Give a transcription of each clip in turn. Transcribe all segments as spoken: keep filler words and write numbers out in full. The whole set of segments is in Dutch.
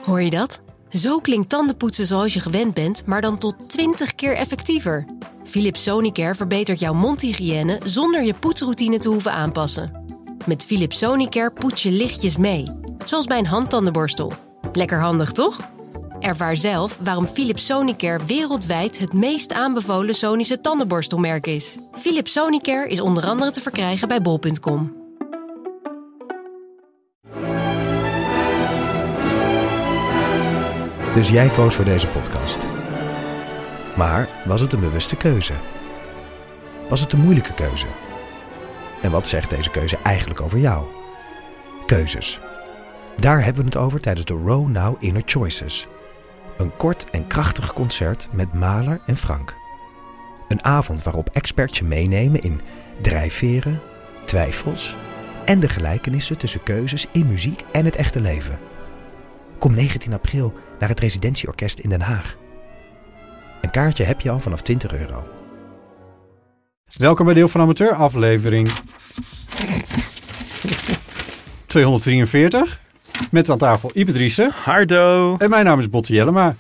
Hoor je dat? Zo klinkt tandenpoetsen zoals je gewend bent, maar dan tot twintig keer effectiever. Philips Sonicare verbetert jouw mondhygiëne zonder je poetsroutine te hoeven aanpassen. Met Philips Sonicare poets je lichtjes mee, zoals bij een handtandenborstel. Lekker handig, toch? Ervaar zelf waarom Philips Sonicare wereldwijd het meest aanbevolen Sonische tandenborstelmerk is. Philips Sonicare is onder andere te verkrijgen bij bol punt com. Dus jij koos voor deze podcast. Maar was het een bewuste keuze? Was het een moeilijke keuze? En wat zegt deze keuze eigenlijk over jou? Keuzes. Daar hebben we het over tijdens de Row Now Inner Choices. Een kort en krachtig concert met Mahler en Frank. Een avond waarop experts je meenemen in drijfveren, twijfels en de gelijkenissen tussen keuzes in muziek en het echte leven. Kom negentien april naar het Residentieorkest in Den Haag. Een kaartje heb je al vanaf twintig euro. Welkom bij Deel van Amateur, aflevering tweehonderddrieënveertig. Met aan tafel Ipe Driessen. Hardo. En mijn naam is Botte Jellema.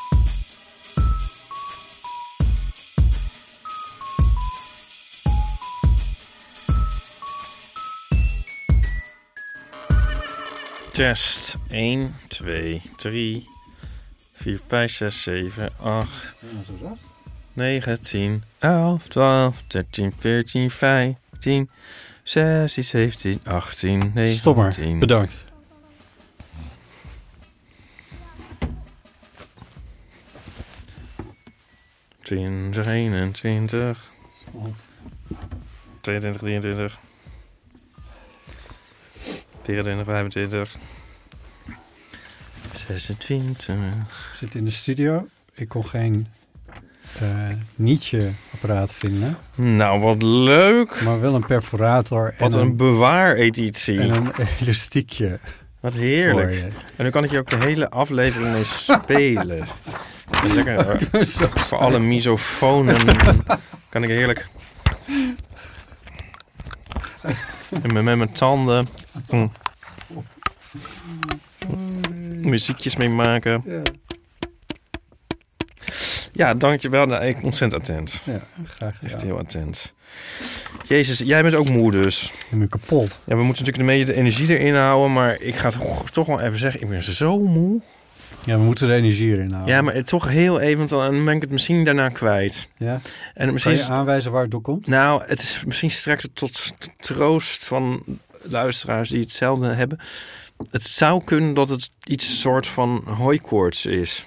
Test. één, twee, drie, vier, vijf, zes, zeven, acht, negen, tien, elf, twaalf, dertien, veertien, vijftien, zestien, zeventien, achttien, negentien. Stop maar. Bedankt. twintig, eenentwintig, tweeëntwintig, drieëntwintig, vierentwintig, vijfentwintig, zesentwintig. We zitten in de studio. Ik kon geen uh, nietje-apparaat vinden. Nou, wat leuk. Maar wel een perforator. Wat en een, een bewaareditie. En een elastiekje. Wat heerlijk. En nu kan ik je ook de hele aflevering mee spelen. Lekker. Uh, voor alle misofonen kan ik heerlijk... En met, met mijn tanden mm. muziekjes mee maken. Ja, ja dankjewel. Nou, ik ben ontzettend attent. Ja, graag gedaan. Echt heel attent. Jezus, jij bent ook moe dus. Ik ben kapot. Ja, we moeten natuurlijk een beetje de energie erin houden, maar ik ga toch, toch wel even zeggen, ik ben zo moe. Ja, we moeten de energie erin houden. Ja, maar toch heel even, want dan ben ik het misschien daarna kwijt. Ja. En misschien kan je aanwijzen waar het door komt? Nou, het is misschien strekt het tot troost van luisteraars die hetzelfde hebben. Het zou kunnen dat het iets soort van hooikoorts is.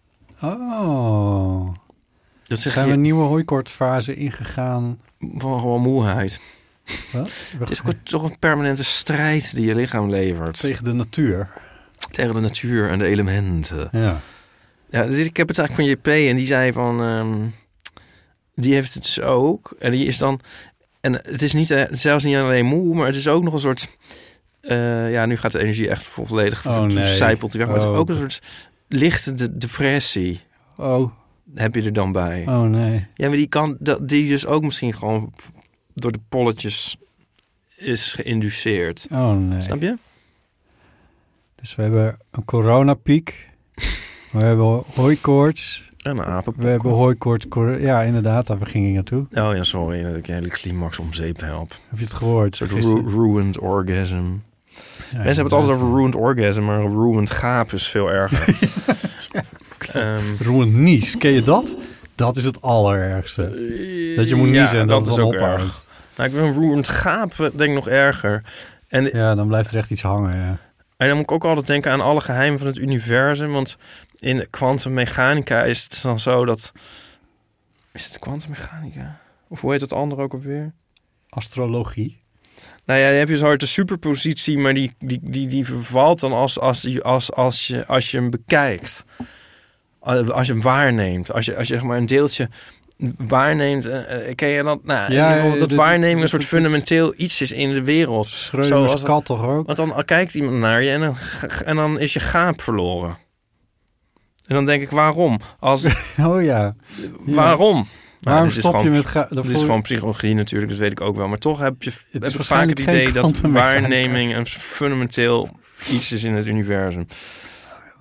Oh. Dat zeg Zijn je, we een nieuwe hooikoortsfase ingegaan? Van gewoon moeheid. Wat? Het is ook een, toch een permanente strijd die je lichaam levert. Tegen de natuur. Tegen de natuur en de elementen. Ja. Ja, dus ik heb het eigenlijk van J P en die zei van... Um, die heeft het dus ook. En die is dan... En het is niet, uh, zelfs niet alleen moe, maar het is ook nog een soort... Uh, ja, nu gaat de energie echt volledig oh, nee. vercijpeld weg. Maar oh. het is ook een soort lichte de- depressie. Oh. Heb je er dan bij. Oh nee. Ja, maar die kan... Die dus ook misschien gewoon door de polletjes is geïnduceerd. Oh nee. Snap je? Dus we hebben een coronapiek. We hebben hooikoorts. En een apenpokken. We hebben hooikoorts. Ja, inderdaad, daar ging ik naartoe. Oh ja, sorry dat ik je hele climax om zeep help. Heb je het gehoord? Een soort ru- ruined orgasm. Ja, Mensen hebben het altijd over ruined orgasm, maar ruined gaap is veel erger. ja. um, ruined nies, ken je dat? Dat is het allerergste. Uh, dat je moet niezen ja, en dat, dat is ook erg. Nou, ik vind ruined gaap denk ik nog erger. En, ja, dan blijft er echt iets hangen, ja. En dan moet ik ook altijd denken aan alle geheimen van het universum. Want in kwantummechanica is het dan zo dat... Is het kwantummechanica? Of hoe heet het andere ook alweer? Astrologie. Nou ja, dan heb je zo'n de superpositie, maar die, die, die, die vervalt dan als, als, als, als, je, als je hem bekijkt. Als je hem waarneemt. Als je, als je zeg maar een deeltje waarneemt. Uh, ken je dat? Nou, ja, ja, dat dit, waarneming dit, een soort dit, fundamenteel dit, iets is in de wereld. Schrödinger's kat toch ook? Want dan kijkt iemand naar je en dan, en dan is je gaap verloren. En dan denk ik, waarom? Als, oh ja. ja. Waarom? Waarom nou, dit stop is je gewoon, met... Ga- dit is gewoon psychologie natuurlijk, dat weet ik ook wel. Maar toch heb je het heb vaak het idee dat waarneming een fundamenteel iets is in het universum.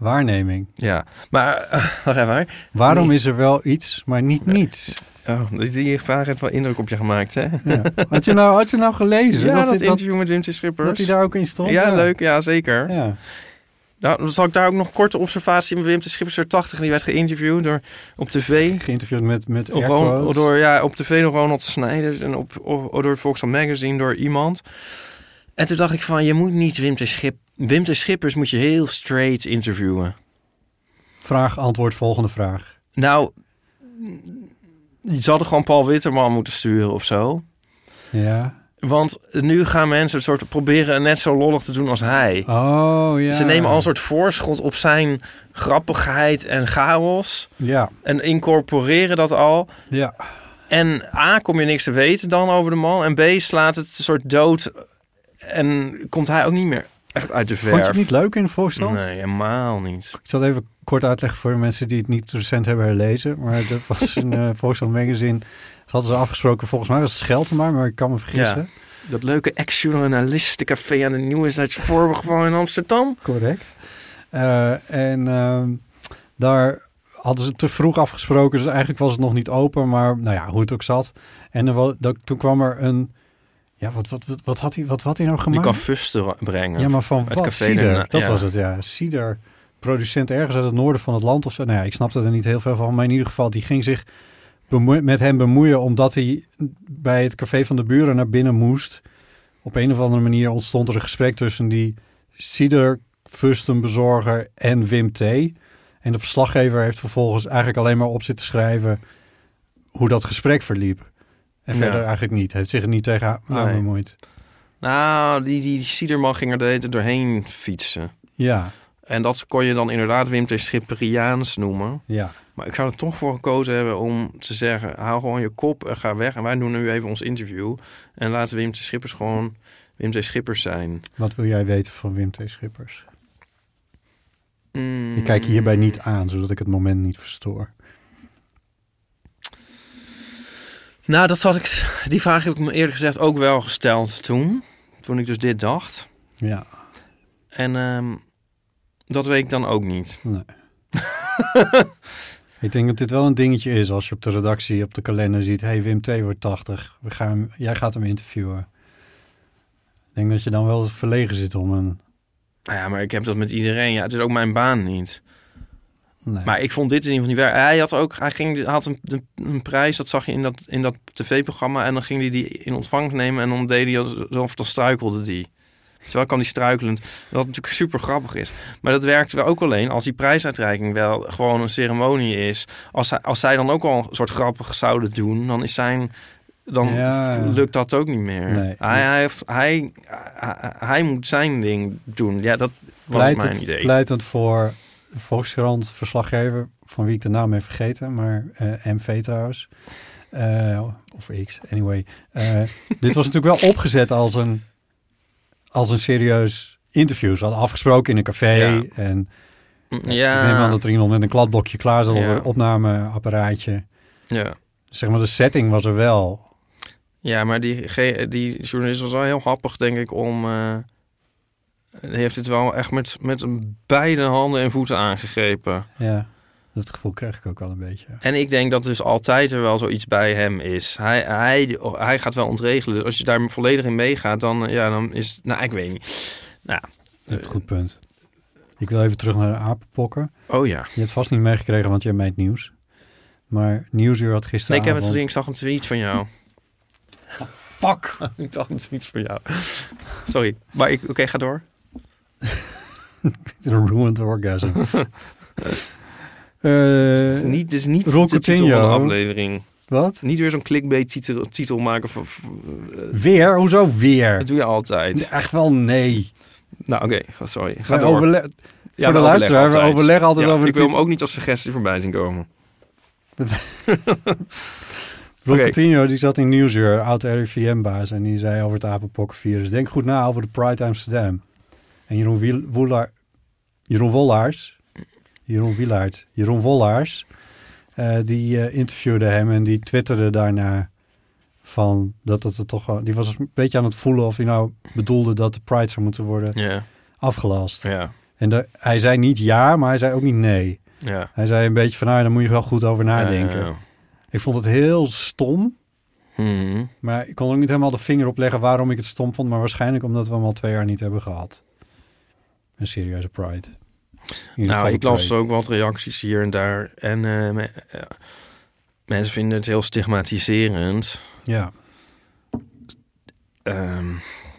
waarneming. Ja, maar uh, nog even. Waarom Nee. is er wel iets, maar niet Nee. niets? Oh, die, die vraag heeft wel indruk op je gemaakt, hè? Ja. Had, je nou, had je nou gelezen? Ja, dat, dat, interview dat, met Wim T. Schippers. dat hij daar ook in stond? Ja, leuk. Ja, zeker. Ja. Nou, dan zal ik daar ook nog een korte observatie met Wim T. Schippers werd tachtig. En die werd geïnterviewd door, op tv. Geïnterviewd met, met Op, airquotes. Ron- door, ja, op tv door Ronald Snijders en op, op, door Volkskrant Magazine door iemand. En toen dacht ik van, je moet niet Wim T. Schip, Wim T. Schippers moet je heel straight interviewen. Vraag, antwoord, volgende vraag. Nou, ze hadden gewoon Paul Witterman moeten sturen of zo. Ja. Want nu gaan mensen het soort proberen net zo lollig te doen als hij. Oh, ja. Ze nemen al een soort voorschot op zijn grappigheid en chaos. Ja, En incorporeren dat al. ja. En A, kom je niks te weten dan over de man. En B, slaat het een soort dood. En komt hij ook niet meer echt uit de verf. Vond je het niet leuk in de Volkskrant? Nee, helemaal niet. Ik zal het even kort uitleggen voor de mensen die het niet recent hebben herlezen. Maar dat was een uh, Volkskrant Magazine. Dat hadden ze afgesproken. Volgens mij was het Scheltema, maar ik kan me vergissen. Ja. Dat leuke ex-journalistencafé aan de Nieuwheidsvorige van in Amsterdam. Correct. Uh, en uh, daar hadden ze te vroeg afgesproken. Dus eigenlijk was het nog niet open. Maar nou ja, hoe het ook zat. En er was, dat, toen kwam er een... Ja, wat, wat, wat, wat, had hij, wat had hij nou Die gemaakt? kan fusten brengen. Ja, maar van Het wat? café Cider, daarna, dat ja. was het, ja. Cider, producent ergens uit het noorden van het land of zo. Nou ja, ik snapte er niet heel veel van. Maar in ieder geval, die ging zich bemoe- met hem bemoeien... omdat hij bij het café van de buren naar binnen moest. Op een of andere manier ontstond er een gesprek tussen die cider fustenbezorger en Wim T. En de verslaggever heeft vervolgens eigenlijk alleen maar op zitten schrijven... hoe dat gesprek verliep. En Ja. verder eigenlijk niet. Heeft zich er niet tegen aan Nee. bemoeid. Nou, die, die Ciderman ging er de hele tijd doorheen fietsen. Ja, En dat kon je dan inderdaad Wim T. Schipperiaans noemen. ja. Maar ik zou er toch voor gekozen hebben om te zeggen... hou gewoon je kop en ga weg. En wij doen nu even ons interview. En laten Wim T. Schippers gewoon Wim T. Schippers zijn. Wat wil jij weten van Wim T. Schippers? Mm. Ik kijk je hierbij niet aan, zodat ik het moment niet verstoor. Nou, dat zat ik, die vraag heb ik me eerlijk gezegd ook wel gesteld toen. Toen ik dus dit dacht. Ja, En um, dat weet ik dan ook niet. nee. Ik denk dat dit wel een dingetje is als je op de redactie op de kalender ziet... hey, Wim T. wordt tachtig, we gaan hem, jij gaat hem interviewen. Ik denk dat je dan wel verlegen zit om een... Nou ja, maar ik heb dat met iedereen. Ja, het is ook mijn baan niet. Nee. Maar ik vond dit in ieder geval niet waar. Hij had ook, hij ging, had een, een, een prijs, dat zag je in dat, in dat tv-programma. En dan ging hij die in ontvangst nemen en dan deed hij alsof dan struikelde die. Terwijl kan die struikelend. Wat natuurlijk super grappig is. Maar dat werkt wel ook alleen als die prijsuitreiking wel gewoon een ceremonie is. Als, hij, als zij dan ook al een soort grappig zouden doen, dan is zijn... Dan Ja. lukt dat ook niet meer. Nee. Hij, hij, heeft, hij, hij, hij moet zijn ding doen. Ja, dat was Pleitend, mijn idee. pleitend voor de Volkskrant verslaggever, van wie ik de naam heb vergeten, maar uh, M V trouwens. Uh, of X, anyway. Uh, dit was natuurlijk wel opgezet als een, als een serieus interview. Ze hadden afgesproken in een café. Ja. En Ja. ik neem aan dat er iemand met een kladblokje klaar zat, Ja. of een opnameapparaatje. Ja. Zeg maar, de setting was er wel. Ja, maar die, ge- die journalist was wel heel happig, denk ik, om... Uh, die heeft het wel echt met, met beide handen en voeten aangegrepen. Ja, dat gevoel kreeg ik ook wel een beetje. En ik denk dat dus altijd er wel zoiets bij hem is. Hij, hij, hij gaat wel ontregelen. Dus als je daar volledig in meegaat, dan, ja, dan is... Nou, ik weet niet. Nou, Je hebt een goed punt. Ik wil even terug naar de apenpokken. oh ja. Je hebt vast niet meegekregen, want jij meent nieuws. Maar Nieuwsuur had Nee, gisteravond... ik heb het gezien. Ik zag een tweet van jou. Fuck! Ik zag een tweet van jou. Sorry. Maar ik... Oké, okay, ga door. Ruined orgasm. uh, Niet, dus niet Roel de titel Coutinho. van de aflevering. Wat? Niet weer zo'n clickbait titel, titel maken van... Uh, Weer? Hoezo weer? dat doe je altijd. Echt wel nee. Nou, oké. Oh, sorry. Ga Wij door. overle- Ja, voor we de overleggen luisteraar, we altijd. overleggen altijd Ja, over ik de wil hem titel. ook niet als suggestie voorbij zien komen. Roel Oké. Coutinho, die zat in Nieuwsuur, oud-R I V M-baas, en die zei over het apenpokkenvirus: denk goed na over de Pride Amsterdam. En Jeroen Wiel- Woelaar, Jeroen Wollaars, Jeroen Wielaert, Jeroen Wollaars, uh, die uh, interviewde hem en die twitterde daarna van dat het er toch wel, die was een beetje aan het voelen of hij nou bedoelde dat de Pride zou moeten worden Ja. afgelast. Ja. En de, hij zei niet ja, maar hij zei ook niet nee. Ja. Hij zei een beetje van, nou, daar moet je wel goed over nadenken. Ja, ja, ja. Ik vond het heel stom. Hmm. Maar ik kon ook niet helemaal de vinger opleggen waarom ik het stom vond. Maar waarschijnlijk omdat we hem al twee jaar niet hebben gehad. Een serieuze Pride. In ieder Nou, geval ik de las parade. ook wat reacties hier en daar. En uh, me, uh, mensen vinden het heel stigmatiserend. Ja. Um,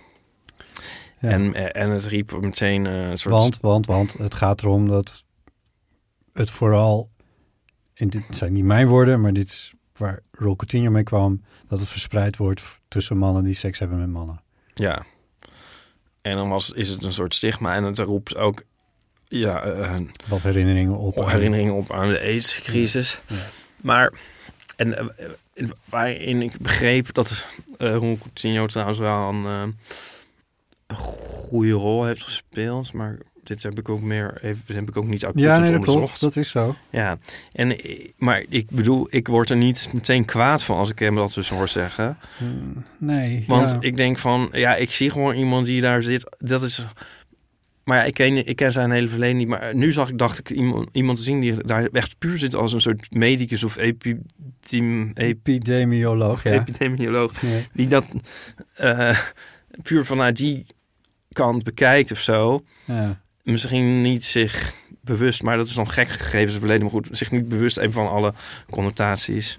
ja. en, en het riep meteen uh, een soort... Want, want, want het gaat erom dat het vooral... En dit zijn niet mijn woorden, maar dit is waar Roel Coutinho mee kwam... dat het verspreid wordt tussen mannen die seks hebben met mannen. Ja. En dan was, is het een soort stigma. En het roept ook... Ja, uh, wat herinneringen op. Herinneringen op aan de AIDS-crisis. Ja. Ja. Maar... En uh, waarin ik begreep dat uh, Roel Coutinho trouwens wel een, uh, een goede rol heeft gespeeld. Maar dit heb ik ook meer even heb ik ook niet uitputtend ja, nee, dat onderzocht. klopt. Dat is zo. Ja, en, maar ik bedoel, ik word er niet meteen kwaad van als ik hem dat dus hoor zeggen. Hmm, nee. Want ja. ik denk van, ja, ik zie gewoon iemand die daar zit. Dat is... Maar ja, ik ken, ik ken zijn hele verleden niet. Maar nu zag ik, dacht ik iemand, iemand te zien die daar echt puur zit als een soort medicus of epidem, epidemioloog. Ja. Epidemioloog. Ja. Die dat uh, puur vanuit die kant bekijkt of zo. Ja. Misschien niet zich bewust, maar dat is dan gek gegeven zijn verleden. Maar goed, zich niet bewust even van alle connotaties.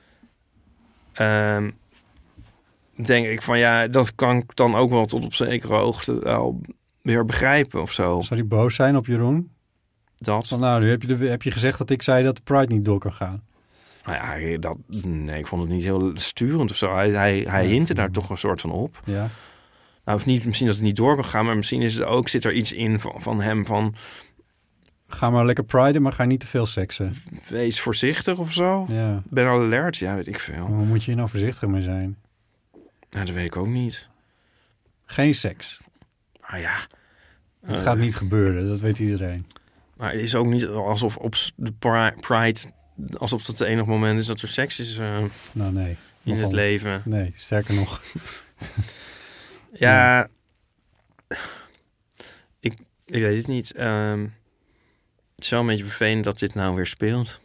Ja. Um, denk ik van ja, dat kan ik dan ook wel tot op zekere hoogte wel weer begrijpen of zo. Zou die boos zijn op Jeroen? Dat. Van, nou, nu heb je, de, heb je gezegd dat ik zei dat de Pride niet door kan gaan. Nou ja, dat, nee, ik vond het niet heel sturend of zo. Hij, hij, hij ja, hintte daar toch een soort van op. Ja. Nou, of niet, misschien dat het niet door kan gaan, maar misschien is het ook, zit er iets in van, van hem van... Ga maar lekker priden, maar ga niet te veel seksen. Wees voorzichtig of zo. Ja. Ben alert, ja, weet ik veel. Hoe moet je hier nou voorzichtig mee zijn? Nou, dat weet ik ook niet. Geen seks. Ah ja. Dat uh, gaat niet gebeuren, dat weet iedereen. Maar het is ook niet alsof op de Pride, alsof dat het enige moment is dat er seks is uh, nou, nee. in het al... leven. Nee, sterker nog. ja, ja. Ik, ik weet het niet. Um, het is wel een beetje vervelend dat dit nou weer speelt.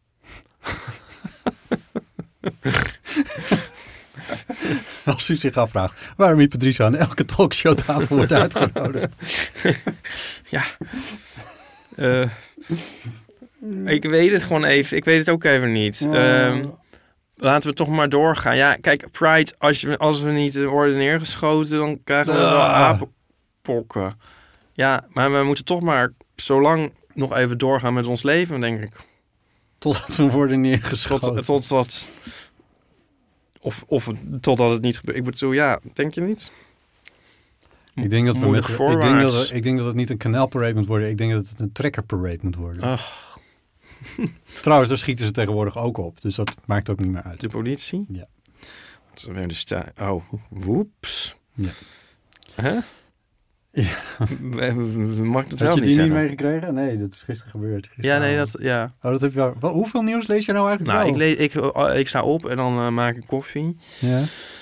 Als u zich afvraagt waarom Iep Driessen aan elke talkshowtafel wordt uitgenodigd. Ja. Uh, ik weet het gewoon even. Ik weet het ook even niet. Oh. Um, laten we toch maar doorgaan. Ja, kijk, Pride, als, je, als we niet worden neergeschoten, dan krijgen we uh. wel apenpokken. Ja, maar we moeten toch maar zo lang nog even doorgaan met ons leven, denk ik. Totdat we worden neergeschoten. Tot, totdat... Of, of totdat het niet gebeurt. Ik bedoel, ja, denk je niet? Ik denk dat we met, ik denk dat, ik denk dat het niet een kanaalparade moet worden. Ik denk dat het een trekkerparade moet worden. Ach. Trouwens, daar schieten ze tegenwoordig ook op. Dus dat maakt ook niet meer uit. De politie? Ja. Ze werden sta- oh, woeps. Ja. Hè? Ja. Mag ik het Had wel je niet die zeggen? niet meegekregen? Nee, dat is gisteren gebeurd. Gisteren ja, nee, dat... Ja. Oh, dat heb je wel. Hoeveel nieuws lees je nou eigenlijk Nou, wel? ik, lees, ik, ik sta op en dan uh, maak ik koffie. Ja.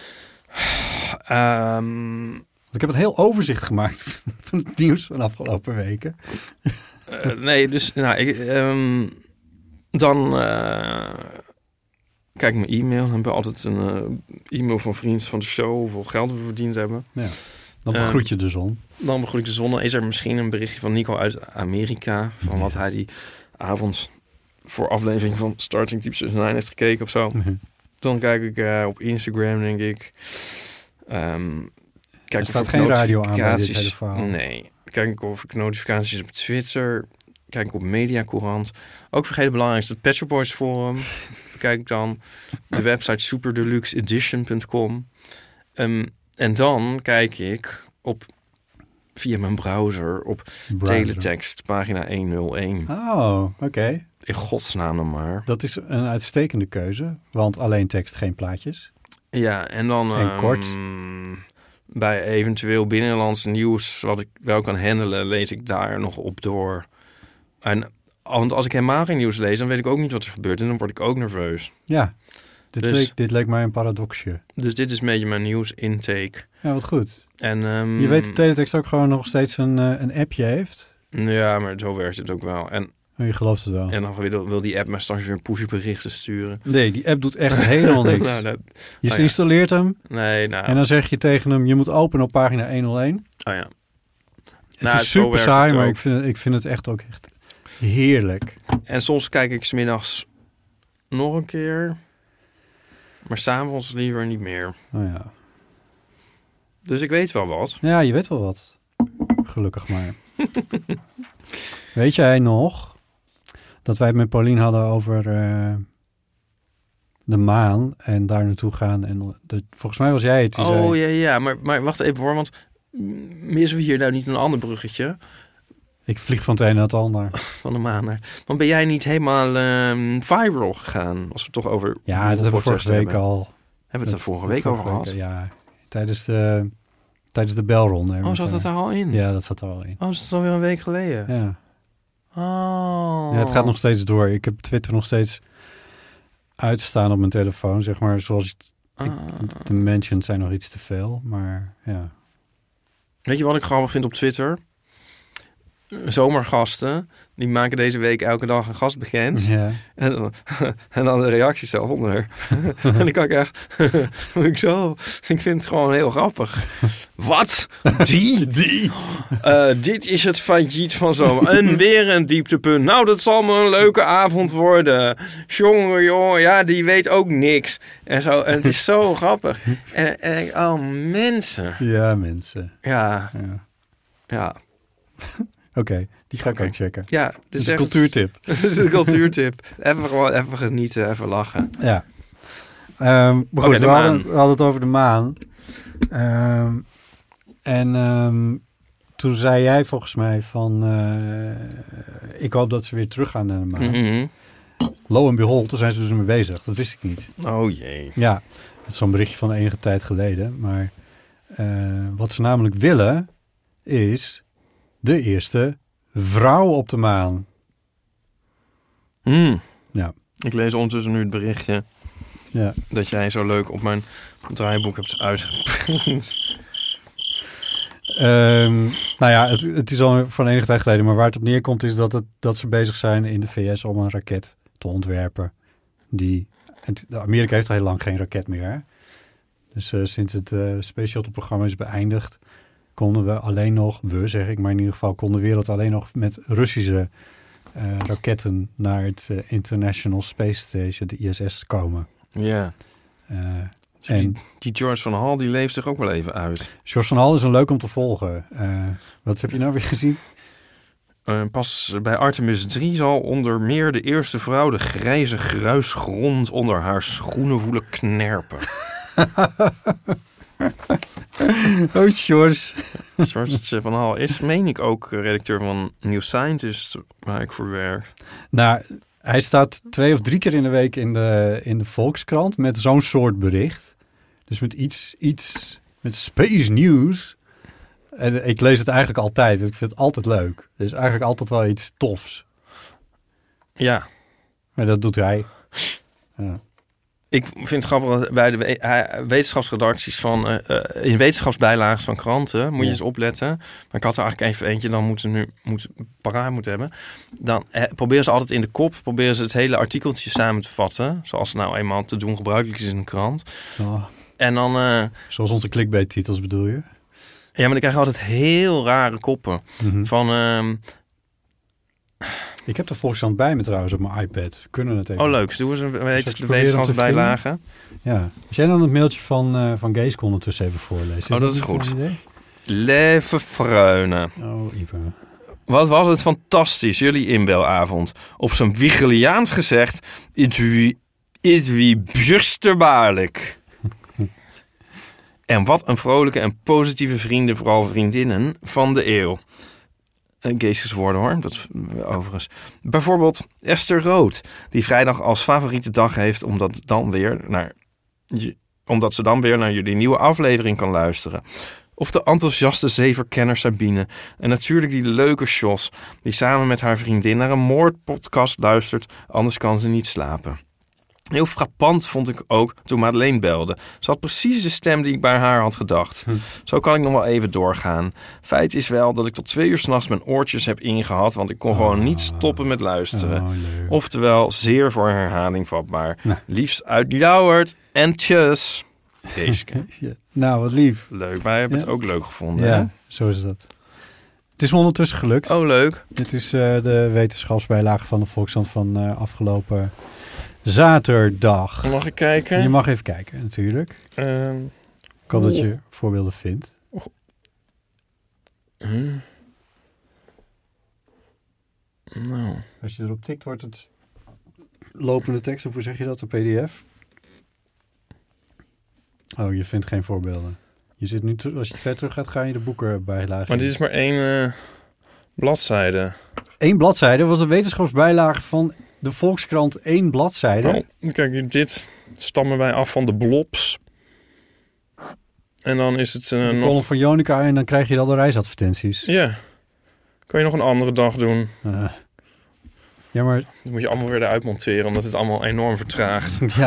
Um, ik heb een heel overzicht gemaakt van het nieuws van de afgelopen weken. uh, nee, dus... Nou, ik, um, dan... Uh, kijk mijn e-mail. Dan hebben we altijd een uh, e-mail van vrienden van de show. Hoeveel geld we verdiend hebben. Ja. Dan begroet je de zon. Dan begroet ik de zon. Dan is er misschien een berichtje van Nico uit Amerika. Van wat hij die avond voor aflevering van Starting Team zestig negen heeft gekeken of zo. Mm-hmm. Dan kijk ik uh, op Instagram, denk ik. Um, kijk er staat geen radio aan bij dit hele verhaal. Nee. Kijk ik of ik notificaties op Twitter. Kijk ik op Mediacourant. Ook vergeet het belangrijkste, het Pet Shop Boys Forum. Kijk ik dan. De website super deluxe edition punt com. Um, En dan kijk ik op via mijn browser op browser. Teletext, pagina honderdéén. Oh, oké. Okay. In godsnaam dan maar. Dat is een uitstekende keuze, want alleen tekst, geen plaatjes. Ja, en dan... En um, kort. Bij eventueel binnenlands nieuws, wat ik wel kan handelen, lees ik daar nog op door. En, want als ik helemaal geen nieuws lees, dan weet ik ook niet wat er gebeurt. En dan word ik ook nerveus. Ja. Dit, dus, leek, dit leek mij een paradoxje. Dus dit is een beetje mijn nieuws-intake. Ja, wat goed. En, um, je weet dat Teletext ook gewoon nog steeds een, uh, een appje heeft. Ja, maar zo werkt het ook wel. En, Oh, je gelooft het wel. en dan wil, wil die app me straks weer pushberichten sturen. Nee, die app doet echt helemaal niks. nou, dat, Je oh ja. installeert hem Nee, nou... en dan zeg je tegen hem... je moet openen op pagina honderdéén. Oh ja. Het Nou, is zo super werkt saai, het maar ook. ik vind, het, ik vind het echt ook echt heerlijk. En soms kijk ik 's middags nog een keer. Maar 's avonds liever niet meer. Oh ja. Dus ik weet wel wat. Ja, je weet wel wat. Gelukkig maar. Weet jij nog dat wij het met Paulien hadden over uh, de maan en daar naartoe gaan? En de, volgens mij was jij het die Oh zei... ja, ja. Maar, maar wacht even hoor, want missen we hier nou niet een ander bruggetje Ik vlieg van het een naar het ander. van de maan naar... Want ben jij niet helemaal um, viral gegaan? Als we het toch over... Ja, dat hebben we vorige week hebben. al. Hebben we het er vorige week over gehad? Ja, tijdens de, tijdens de belronde. hebben Oh, we zat het dat er- er al in? Ja, dat zat er al in. Oh, dat is alweer een week geleden. Ja. Oh. Ja, het gaat nog steeds door. Ik heb Twitter nog steeds uitstaan op mijn telefoon, zeg maar. Zoals het, Ah. ik, de mentions zijn nog iets te veel, maar ja. Weet je wat ik grappig vind op Twitter? Zomergasten, die maken deze week elke dag een gast bekend. Ja. En, dan- en dan de reacties eronder. En dan kan ik echt... ik zo... Ik vind het gewoon heel grappig. Wat? Die? Die? Uh, dit is het failliet van zomer. En weer een dieptepunt. Nou, dat zal me een leuke avond worden. Jongen, jongen, ja, die weet ook niks. En zo. En het is zo grappig. En, en ik... Oh, mensen. Ja, mensen. Ja. Ja. Ja. Oké, okay, die ga ik Oké. ook checken. Ja, Dat dus is een echt- cultuurtip. Dat is een cultuurtip. Even gewoon even genieten, even lachen. Ja. Ehm, maar goed, Oké, de we, hadden, maan. we hadden het over de maan. Ehm, en ehm, toen zei jij volgens mij van... eh, ik hoop dat ze weer teruggaan naar de maan. Mhm. Lo en behold, daar zijn ze dus mee bezig. Dat wist ik niet. Oh jee. Ja, dat is zo'n berichtje van enige tijd geleden. Maar eh, wat ze namelijk willen is de eerste vrouw op de maan. Hmm. Ja. Ik lees ondertussen nu het berichtje Ja. dat jij zo leuk op mijn draaiboek hebt uitgeprint. Ehm, nou ja, het, het is al van enige tijd geleden. Maar waar het op neerkomt is dat, het, dat ze bezig zijn in de V S om een raket te ontwerpen. Die, en t- Amerika heeft al heel lang geen raket meer. Hè? Dus uh, sinds het uh, Space Shuttle-programma is beëindigd, konden we alleen nog, we zeg ik, maar in ieder geval kon de wereld alleen nog met Russische uh, raketten naar het uh, International Space Station, de I S S, komen. Ja. Uh, Die, en die George van Hall, die leeft zich ook wel even uit. George van Hall is een leuk om te volgen. Uh, wat heb je nou weer gezien? Uh, pas bij Artemis drie zal onder meer de eerste vrouw de grijze gruisgrond onder haar schoenen voelen knerpen. Oh, George. George van Hall is, meen ik, ook redacteur van New Scientist, waar ik voor werk. Nou, hij staat twee of drie keer in de week in de, in de Volkskrant met zo'n soort bericht. Dus met iets, iets met space news. En ik lees het eigenlijk altijd. Ik vind het altijd leuk. Er is eigenlijk altijd wel iets tofs. Ja. Maar dat doet hij. Ja. Ik vind het grappig dat bij de we- uh, wetenschapsredacties van uh, uh, in wetenschapsbijlagen van kranten moet je Ja. eens opletten. Maar ik had er eigenlijk even eentje dan moeten nu moeten paraat moeten hebben. Dan eh, proberen ze altijd in de kop proberen ze het hele artikeltje samen te vatten, zoals nou eenmaal te doen gebruikelijk is in een krant. Oh, En dan uh, zoals onze clickbait-titels bedoel je? ja, maar dan krijg je altijd heel rare koppen Mm-hmm. van. Uh, Ik heb de Volkskrant bij me trouwens op mijn iPad. We kunnen het even. oh leuk, dus doen we ze weet, Zal ik de proberen te wetenschapsbijlagen. Ja. Als jij dan het mailtje van, uh, van Geeske ondertussen even voorleest. Oh, dat is een goed. idee? Leve Freune. Oh, Ivan. Wat was het fantastisch, jullie inbelavond. Op zijn Wiegeliaans gezegd, is wie, is wie bjusterbaarlijk. En wat een vrolijke en positieve vrienden, vooral vriendinnen, van de eeuw. Uh, Geestes woorden hoor, dat is, uh, overigens. Bijvoorbeeld Esther Rood, die vrijdag als favoriete dag heeft, omdat, dan weer naar, omdat ze dan weer naar jullie nieuwe aflevering kan luisteren. Of de enthousiaste zeeverkenner Sabine. En natuurlijk die leuke Jos, die samen met haar vriendin naar een moordpodcast luistert, anders kan ze niet slapen. Heel frappant vond ik ook toen Madeleine belde. Ze had precies de stem die ik bij haar had gedacht. Hm. Zo kan ik nog wel even doorgaan. Feit is wel dat ik tot twee uur 's nachts mijn oortjes heb ingehad, want ik kon oh. gewoon niet stoppen met luisteren. Oh, Oftewel, zeer voor herhaling vatbaar. Nou. Liefst uit Ljouwert en tjus. Geeske. Ja. Nou, wat lief. Leuk, wij hebben ja. het ook leuk gevonden. Ja, hè? Zo is dat. Het is me ondertussen gelukt. Oh, leuk. Dit is uh, de wetenschapsbijlage van de Volkskrant van uh, afgelopen zaterdag. Mag ik kijken? Je mag even kijken, natuurlijk. Uh, ik hoop oh. dat je voorbeelden vindt. Oh. Hm. Nou. Als je erop tikt, wordt het lopende tekst. Of hoe zeg je dat, een P D F? Oh, je vindt geen voorbeelden. Je zit nu, als je te ver terug gaat, ga je de boeken bijlagen. Maar dit is maar één uh, bladzijde. Eén bladzijde was een wetenschapsbijlage van de Volkskrant. Één bladzijde. Oh, kijk, dit stammen wij af van de blobs. En dan is het uh, nog... column van Jonica en dan krijg je al de reisadvertenties. Ja. Kan je nog een andere dag doen? Uh, ja, maar... Dan moet je allemaal weer eruit monteren, omdat het allemaal enorm vertraagt. Ja.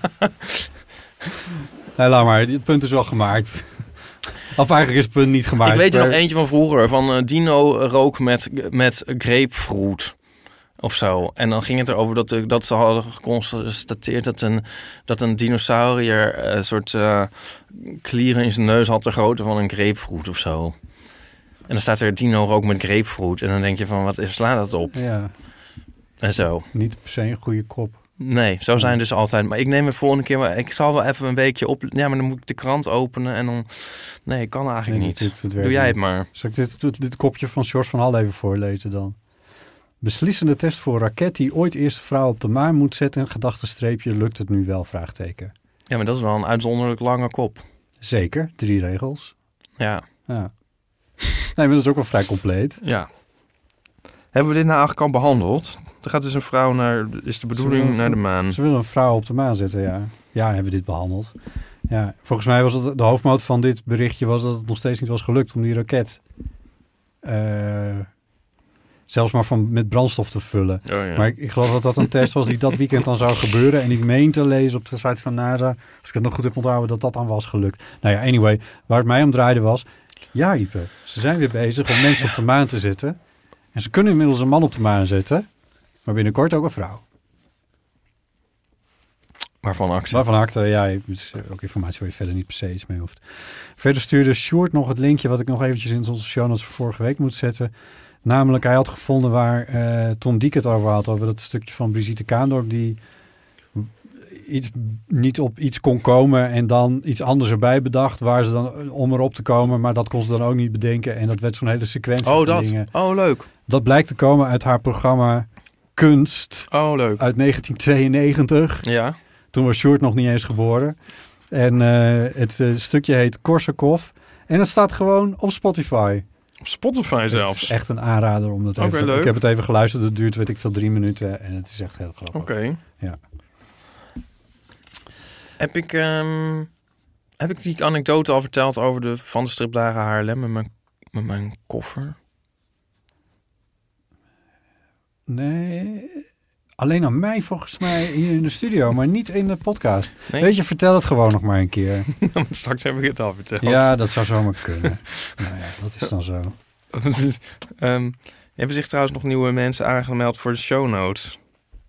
Nee, laat maar. Het punt is wel gemaakt. Of eigenlijk is het punt niet gemaakt. Ik weet er maar... nog eentje van vroeger. Van uh, Dino rook met, met grapefruit. Of zo. En dan ging het erover dat, uh, dat ze hadden geconstateerd dat een, dat een dinosaurier een uh, soort uh, klieren in zijn neus had, de grootte van een grapefruit of zo. En dan staat er Dino rook met grapefruit. En dan denk je van, wat is, sla dat op? Ja. En zo. Niet per se een goede kop. Nee, zo zijn dus altijd. Maar ik neem de volgende keer... Maar ik zal wel even een weekje op... Ja, maar dan moet ik de krant openen en dan... Nee, ik kan eigenlijk nee, niet. Dit, dit Doe jij niet. Het maar. Zal ik dit, dit, dit kopje van George van Hal even voorlezen dan? Beslissende test voor raket die ooit eerste vrouw op de maan moet zetten. Gedachtenstreepje, lukt het nu wel? Vraagteken. Ja, maar dat is wel een uitzonderlijk lange kop. Zeker, drie regels. Ja. Ja. Nee, maar dat is ook wel vrij compleet. Ja. Hebben we dit nou eigenlijk al behandeld? Er gaat dus een vrouw naar... Is de bedoeling naar de maan? Ze willen een vrouw op de maan zetten, ja. Ja, hebben we dit behandeld. Ja, volgens mij was het de hoofdmoot van dit berichtje... was dat het nog steeds niet was gelukt om die raket... Uh, zelfs maar van, met brandstof te vullen. Oh, ja. Maar ik, ik geloof dat dat een test was die dat weekend dan zou gebeuren. En ik meen te lezen op de site van NASA... als ik het nog goed heb onthouden, dat dat dan was gelukt. Nou ja, anyway, waar het mij om draaide was... Ja, Ipe, ze zijn weer bezig om mensen op de maan te zetten... En ze kunnen inmiddels een man op de maan zetten, maar binnenkort ook een vrouw. Waarvan acte? Waarvan acte, ja, het is ook informatie waar je verder niet per se iets mee hoeft. Verder stuurde Sjoerd nog het linkje wat ik nog eventjes in onze show notes voor vorige week moet zetten. Namelijk, hij had gevonden waar uh, Tom Diek het over had, over dat stukje van Brigitte Kaandorp die iets, niet op iets kon komen en dan iets anders erbij bedacht waar ze dan om erop te komen, maar dat kon ze dan ook niet bedenken en dat werd zo'n hele sequentie oh, van dat. dingen. Oh, leuk. Dat blijkt te komen uit haar programma Kunst. Oh, leuk. Uit negentien tweeënnegentig. Ja. Toen was Sjoerd nog niet eens geboren. En uh, het uh, stukje heet Korsakov. En het staat gewoon op Spotify. Op Spotify zelfs? Het is echt een aanrader om dat okay, even... Leuk. Ik heb het even geluisterd. Het duurt, weet ik veel, drie minuten. En het is echt heel grappig. Oké. Okay. Ja. Heb ik, um, heb ik die anekdote al verteld over de Van de Stripdagen Haarlem met mijn, met mijn koffer? Nee, alleen aan mij volgens mij hier in de studio, maar niet in de podcast. Nee? Weet je, vertel het gewoon nog maar een keer. Straks heb ik het al verteld. Ja, dat zou zomaar kunnen. Nou ja, dat is dan zo. um, hebben zich trouwens nog nieuwe mensen aangemeld voor de show notes?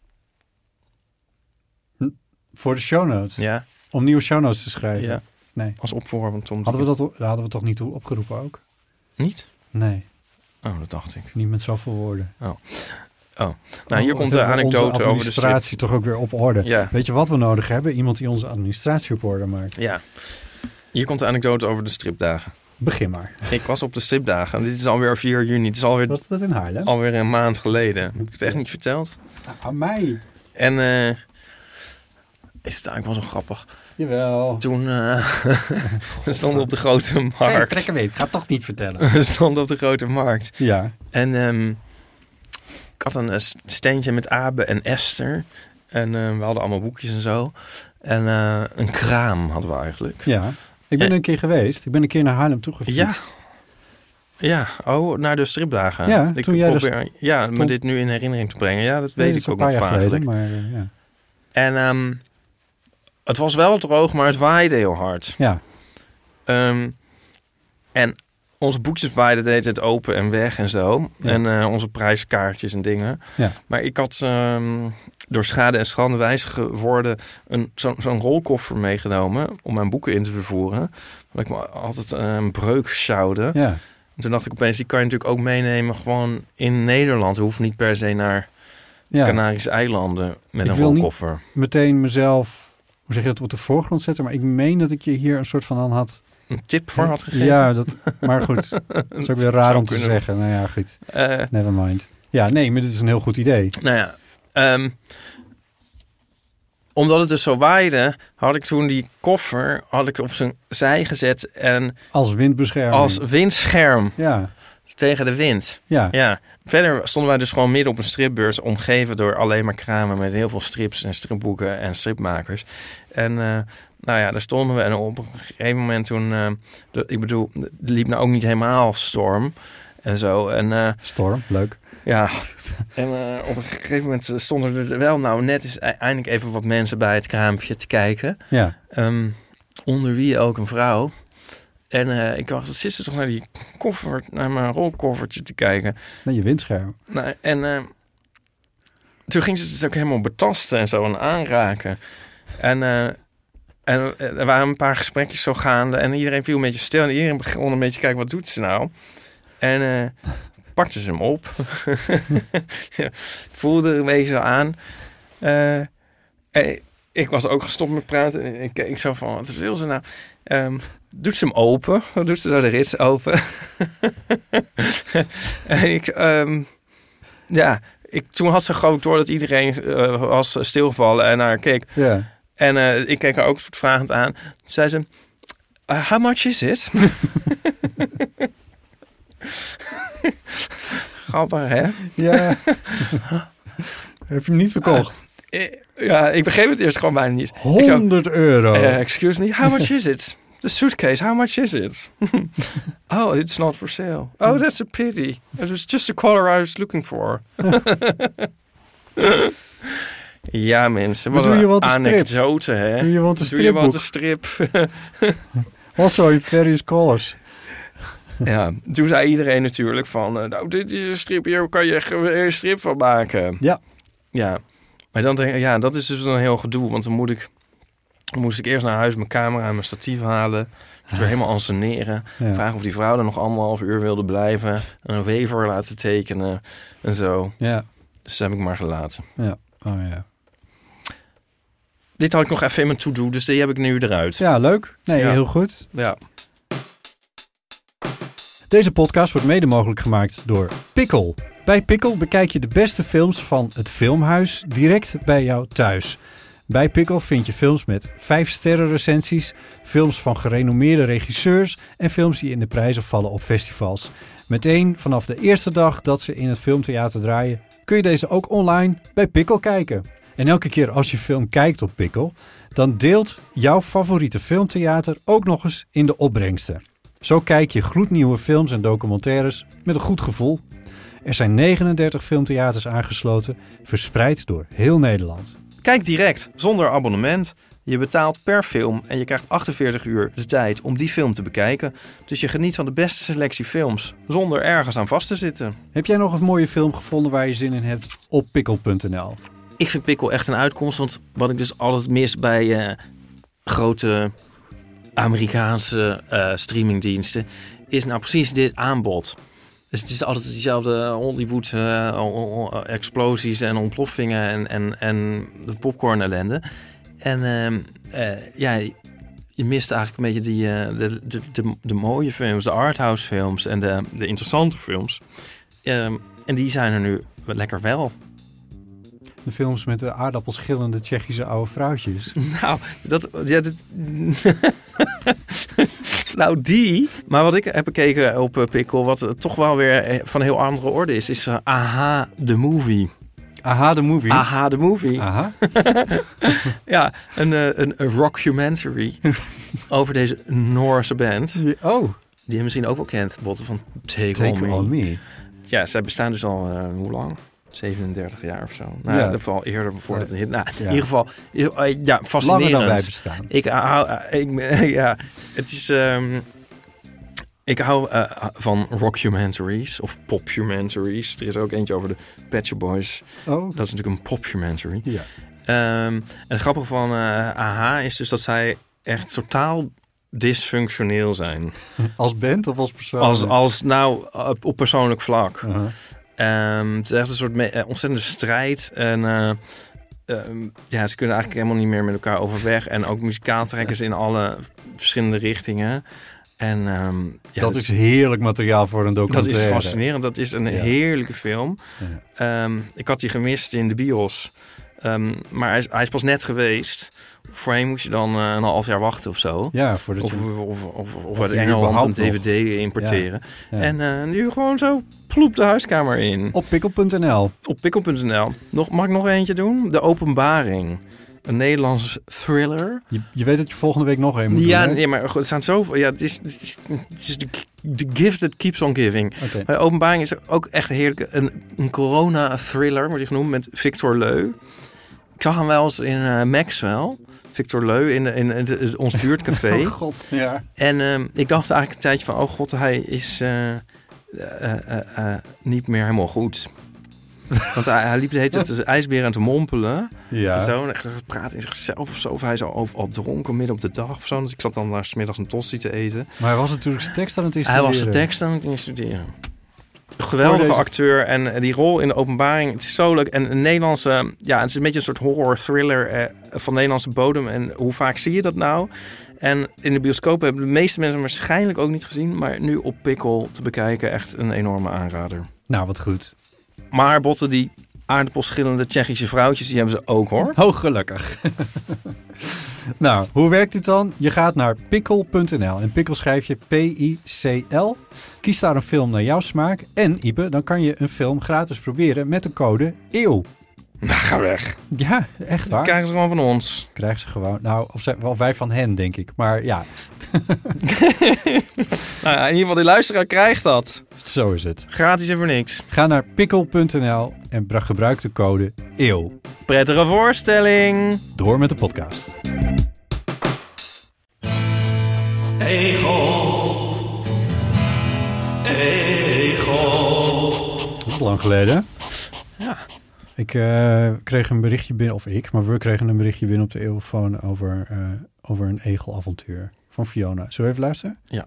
Hm, voor de show notes? Ja. Om nieuwe show notes te schrijven? Ja. Nee. Als opvolger van Tom. Hadden we dat, hadden we toch niet opgeroepen ook? Niet? Nee. Oh, dat dacht ik. Niet met zoveel woorden. Oh. Oh. Nou, hier oh, komt de anekdote over de administratie toch ook weer op orde. Ja. Weet je wat we nodig hebben? Iemand die onze administratie op orde maakt. Ja. Hier komt de anekdote over de stripdagen. Begin maar. Ik was op de stripdagen. Dit is alweer vier juni. Het is alweer, was dat in Haarlem? Alweer een maand geleden. Heb ik het echt niet verteld? Nou, aan mij. En uh, is het eigenlijk wel zo grappig. Jawel. Toen uh, we stonden op de grote markt. Nee, trek hem mee. Ik ga het toch niet vertellen. We stonden op de grote markt. Ja. En um, ik had een standje met Abe en Esther. En uh, we hadden allemaal boekjes en zo. En uh, een kraam hadden we eigenlijk. Ja. Ik ben en, een keer geweest. Ik ben een keer naar Haarlem toegefietst. Ja. Ja. Oh, naar de stripdagen. Ja, ik toen jij probeer, de... Ja, toen... maar dit nu in herinnering te brengen. Ja, dat weet nee, ik ook nog nog vaaglijk. Maar uh, ja. En um, het was wel droog, maar het waaide heel hard. Ja. Um, en onze boekjes waaiden de hele tijd open en weg en zo. Ja. En uh, onze prijskaartjes en dingen. Ja. Maar ik had um, door schade en schande wijs geworden een, zo, zo'n rolkoffer meegenomen om mijn boeken in te vervoeren. Want ik me altijd uh, een breuk sjouwde. Ja. En toen dacht ik opeens, die kan je natuurlijk ook meenemen gewoon in Nederland. We hoeven niet per se naar Ja. Canarische eilanden met Ik een wil rolkoffer. Niet meteen mezelf, hoe zeg je dat, op de voorgrond zetten. Maar ik meen dat ik je hier een soort van aan had... Een tip voor had gegeven. Ja, dat, maar goed. Dat is ook weer raar om te kunnen. zeggen. Nou ja, goed. Uh, Never mind. Ja, nee, maar dit is een heel goed idee. Nou ja, um, omdat het dus zo waaide, had ik toen die koffer had ik op zijn zij gezet en Als windbescherming. als windscherm Ja, tegen de wind. ja. Ja. Verder stonden wij dus gewoon midden op een stripbeurs, omgeven door alleen maar kramen met heel veel strips en stripboeken en stripmakers. En uh, nou ja, daar stonden we en op een gegeven moment toen, uh, de, ik bedoel, het liep nou ook niet helemaal storm en zo. En uh, Storm, leuk. ja, en uh, op een gegeven moment stonden er wel nou net eens eindelijk even wat mensen bij het kraampje te kijken. Ja. Um, onder wie ook een vrouw. En uh, ik dacht, zit ze toch naar die koffer, naar mijn rolkoffertje te kijken. Naar je windscherm. Nou, en uh, toen ging ze het ook helemaal betasten en zo en aanraken. En, uh, en er waren een paar gesprekjes zo gaande en iedereen viel een beetje stil. En iedereen begon een beetje te kijken, wat doet ze nou? En uh, pakte ze hem op. Ja, voelde er een beetje zo aan. Uh, en ik was ook gestopt met praten. En ik keek zo van, wat wil ze nou? Um, doet ze hem open? Wat doet ze nou de rits open? En ik, um, ja, ik, toen had ze geloof ik door dat iedereen uh, was stilgevallen en naar haar keek. Ja. En uh, ik keek haar ook vragend aan. Toen zei ze, uh, how much is it? Grappig, hè? Ja. Heb je hem niet verkocht? Uh, ja, ik begreep het eerst gewoon bijna niet. honderd euro. Uh, excuse me, how much is it? The suitcase, how much is it? Oh, it's not for sale. Oh, that's a pity. It was just the color I was looking for. Ja, mensen. Wat doe je een wat een anekdote, hè? Doe je wat een Doe je wat stripboek? een strip? Also in various colors. Ja, toen zei iedereen natuurlijk van... Uh, nou, dit is een strip, hier kan je echt een strip van maken. Ja. Ja. Maar dan denk ik, ja, dat is dus een heel gedoe. Want dan moet ik... Dan moest ik eerst naar huis mijn camera en mijn statief halen. Dus weer helemaal anseneren. Ja. Vragen of die vrouw er nog anderhalf uur wilde blijven. En een wever laten tekenen. En zo. Ja. Dus dat heb ik maar gelaten. Ja. Oh ja. Dit had ik nog even in mijn to-do. Dus die heb ik nu eruit. Ja, leuk. Nee, Ja. heel goed. Ja. Deze podcast wordt mede mogelijk gemaakt door Pikkel. Bij Pikkel bekijk je de beste films van het Filmhuis direct bij jou thuis. Bij Pikkel vind je films met vijf sterren recensies, films van gerenommeerde regisseurs en films die in de prijzen vallen op festivals. Meteen vanaf de eerste dag dat ze in het filmtheater draaien, kun je deze ook online bij Pikkel kijken. En elke keer als je film kijkt op Pikkel, dan deelt jouw favoriete filmtheater ook nog eens in de opbrengsten. Zo kijk je gloednieuwe films en documentaires met een goed gevoel. Er zijn negenendertig filmtheaters aangesloten, verspreid door heel Nederland. Kijk direct, zonder abonnement. Je betaalt per film en je krijgt achtenveertig uur de tijd om die film te bekijken. Dus je geniet van de beste selectie films, zonder ergens aan vast te zitten. Heb jij nog een mooie film gevonden waar je zin in hebt op pikkel punt n l? Ik vind Pikkel echt een uitkomst, want wat ik dus altijd mis bij uh, grote Amerikaanse uh, streamingdiensten is nou precies dit aanbod. Dus het is altijd diezelfde Hollywood uh, explosies en ontploffingen en, en, en de popcorn ellende. En uh, uh, ja, je mist eigenlijk een beetje die, uh, de, de, de, de mooie films, de arthouse films en de, de interessante films. Uh, en die zijn er nu lekker wel. De films met de aardappelschillende Tsjechische oude vrouwtjes. Nou, dat... Ja, dat nou, die... Maar wat ik heb bekeken op uh, Pikkel, wat toch wel weer van heel andere orde is, is uh, Aha, the Movie. Aha, the Movie? Aha, the Movie. Aha. Ja, een, uh, een, een rockumentary over deze Noorse band. Oh. Die je misschien ook wel kent, Botten van Take, Take On Me. On Me. Ja, zij bestaan dus al, uh, hoe lang? zevenendertig jaar of zo. Nou, Ja. in ieder geval eerder voordat het hit. Nou, Ja. in ieder geval, uh, ja, fascinerend. Langer dan wij bestaan. Ik hou, uh, ik, ja, het is, um, ik hou uh, van rockumentaries of popumentaries. Er is ook eentje over de Pet Shop Boys. Oh, Dat is natuurlijk een popumantary. ja. Um, en het grappige van uh, A H is dus dat zij echt totaal dysfunctioneel zijn. Als band of als persoon? Als, als nou, op, op persoonlijk vlak. Uh-huh. Um, het is echt een soort me- uh, ontzettende strijd. En uh, um, ja, ze kunnen eigenlijk helemaal niet meer met elkaar overweg. En ook muzikaal trekken ze in alle verschillende richtingen. En um, ja, dat is heerlijk materiaal voor een dat documentaire. is fascinerend. Dat is een Ja. heerlijke film. Ja. Um, ik had die gemist in de bios. Um, maar hij is, hij is pas net geweest. Voorheen moest je dan uh, een half jaar wachten of zo. Ja, voordat Of, je... of, of, of, of Of uit je Engeland een überhaupt D V D importeren. Ja. En uh, nu gewoon zo ploep de huiskamer in. Op pikkel punt n l. Op pikkel punt n l. Nog, mag ik nog eentje doen? De Openbaring. Een Nederlands thriller. Je, je weet dat je volgende week nog een moet Ja, doen, hè? nee, maar goed, het staan zoveel. Ja, het is, het is, het is de, the gift that keeps on giving. Oké. Maar de Openbaring is ook echt heerlijk. Een, een corona-thriller, wordt die genoemd, met Victor Leu. Ik zag hem wel eens in uh, Maxwell. Victor Leu in, de, in, in de, ons buurtcafé. Oh god, ja. En um, ik dacht eigenlijk een tijdje van... oh god, hij is uh, uh, uh, uh, niet meer helemaal goed. Want hij, hij liep de hele tijd tussen ijsberen aan te mompelen. Ja. En zo, en echt praten in zichzelf of zo. Of hij is al, al dronken midden op de dag of zo. Dus ik zat dan naar 's middags een tosti te eten. Maar hij was natuurlijk zijn tekst aan het Hij instuderen. was de tekst aan het instuderen. Geweldige deze- acteur en die rol in de Openbaring, het is zo leuk. En een Nederlandse, ja, het is een beetje een soort horror thriller eh, van Nederlandse bodem. En hoe vaak zie je dat nou? En in de bioscoop hebben de meeste mensen waarschijnlijk ook niet gezien, maar nu op Pikkel te bekijken, echt een enorme aanrader. Nou, wat goed. Maar Botte, die aardappelschillende Tsjechische vrouwtjes, die hebben ze ook hoor. Oh, gelukkig. Nou, hoe werkt dit dan? Je gaat naar pikkel punt n l en pikkel schrijf je P I C L. Kies daar een film naar jouw smaak. En Ipe, dan kan je een film gratis proberen met de code E E W. Nou, ga weg. Ja, echt Dat waar. krijgen ze gewoon van ons. Krijgen ze gewoon. Nou, of, zij, of wij van hen, denk ik. Maar ja, Nou ja, in ieder geval, die luisteraar krijgt dat. zo is het. Gratis en voor niks. Ga naar pikkel punt n l en bra- gebruik de code E E W. Prettige voorstelling. Door met de podcast. Ego, ego. Dat is lang geleden. Ja. Ik uh, kreeg een berichtje binnen, of ik, maar we kregen een berichtje binnen op de eeuwfoon over, uh, over een egelavontuur van Fiona. Zullen we even luisteren? Ja.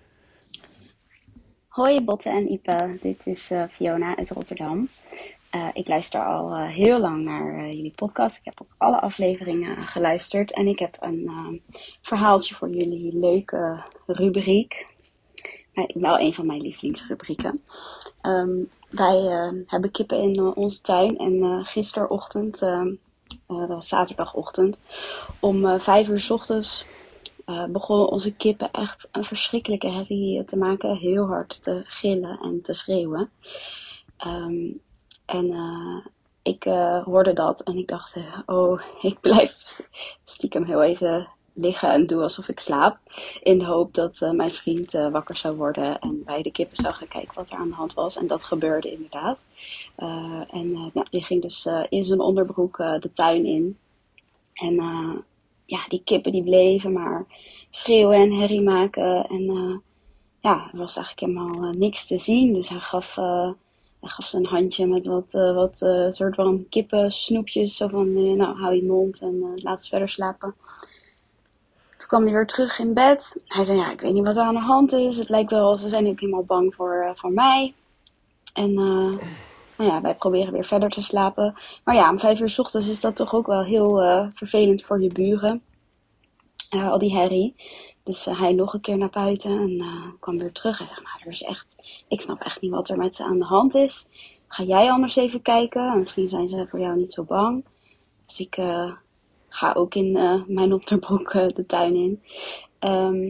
Hoi Botte en Ipe, dit is uh, Fiona uit Rotterdam. Uh, ik luister al uh, heel lang naar uh, jullie podcast. Ik heb ook alle afleveringen uh, geluisterd. En ik heb een uh, verhaaltje voor jullie, leuke rubriek. Uh, wel een van mijn lievelingsrubrieken. Um, wij uh, hebben kippen in uh, onze tuin. En uh, gisterochtend, uh, uh, dat was zaterdagochtend, om uh, vijf uur 's ochtends... Uh, begonnen onze kippen echt een verschrikkelijke herrie te maken. Heel hard te gillen en te schreeuwen. Um, en uh, ik uh, hoorde dat en ik dacht, uh, oh, ik blijf stiekem heel even liggen en doe alsof ik slaap. In de hoop dat uh, mijn vriend uh, wakker zou worden en bij de kippen zou gaan kijken wat er aan de hand was. En dat gebeurde inderdaad. Uh, en uh, nou, die ging dus uh, in zijn onderbroek uh, de tuin in. En uh, ja, die kippen die bleven maar schreeuwen en herrie maken. En uh, ja, er was eigenlijk helemaal uh, niks te zien. Dus hij gaf, uh, hij gaf ze een handje met wat, uh, wat uh, soort van kippen snoepjes. Zo van, uh, nou, hou je mond en uh, laat ze verder slapen. Toen kwam hij weer terug in bed. Hij zei, ja, ik weet niet wat er aan de hand is. Het lijkt wel, ze zijn ook helemaal bang voor, uh, voor mij. En uh, nou ja, wij proberen weer verder te slapen. Maar ja, om vijf uur 's ochtends is dat toch ook wel heel uh, vervelend voor je buren. Uh, al die herrie. Dus uh, hij nog een keer naar buiten en uh, kwam weer terug. Hij zei, maar er is echt, ik snap echt niet wat er met ze aan de hand is. Ga jij anders even kijken? Misschien zijn ze voor jou niet zo bang. Dus ik uh, ga ook in uh, mijn onderbroek uh, de tuin in. Um,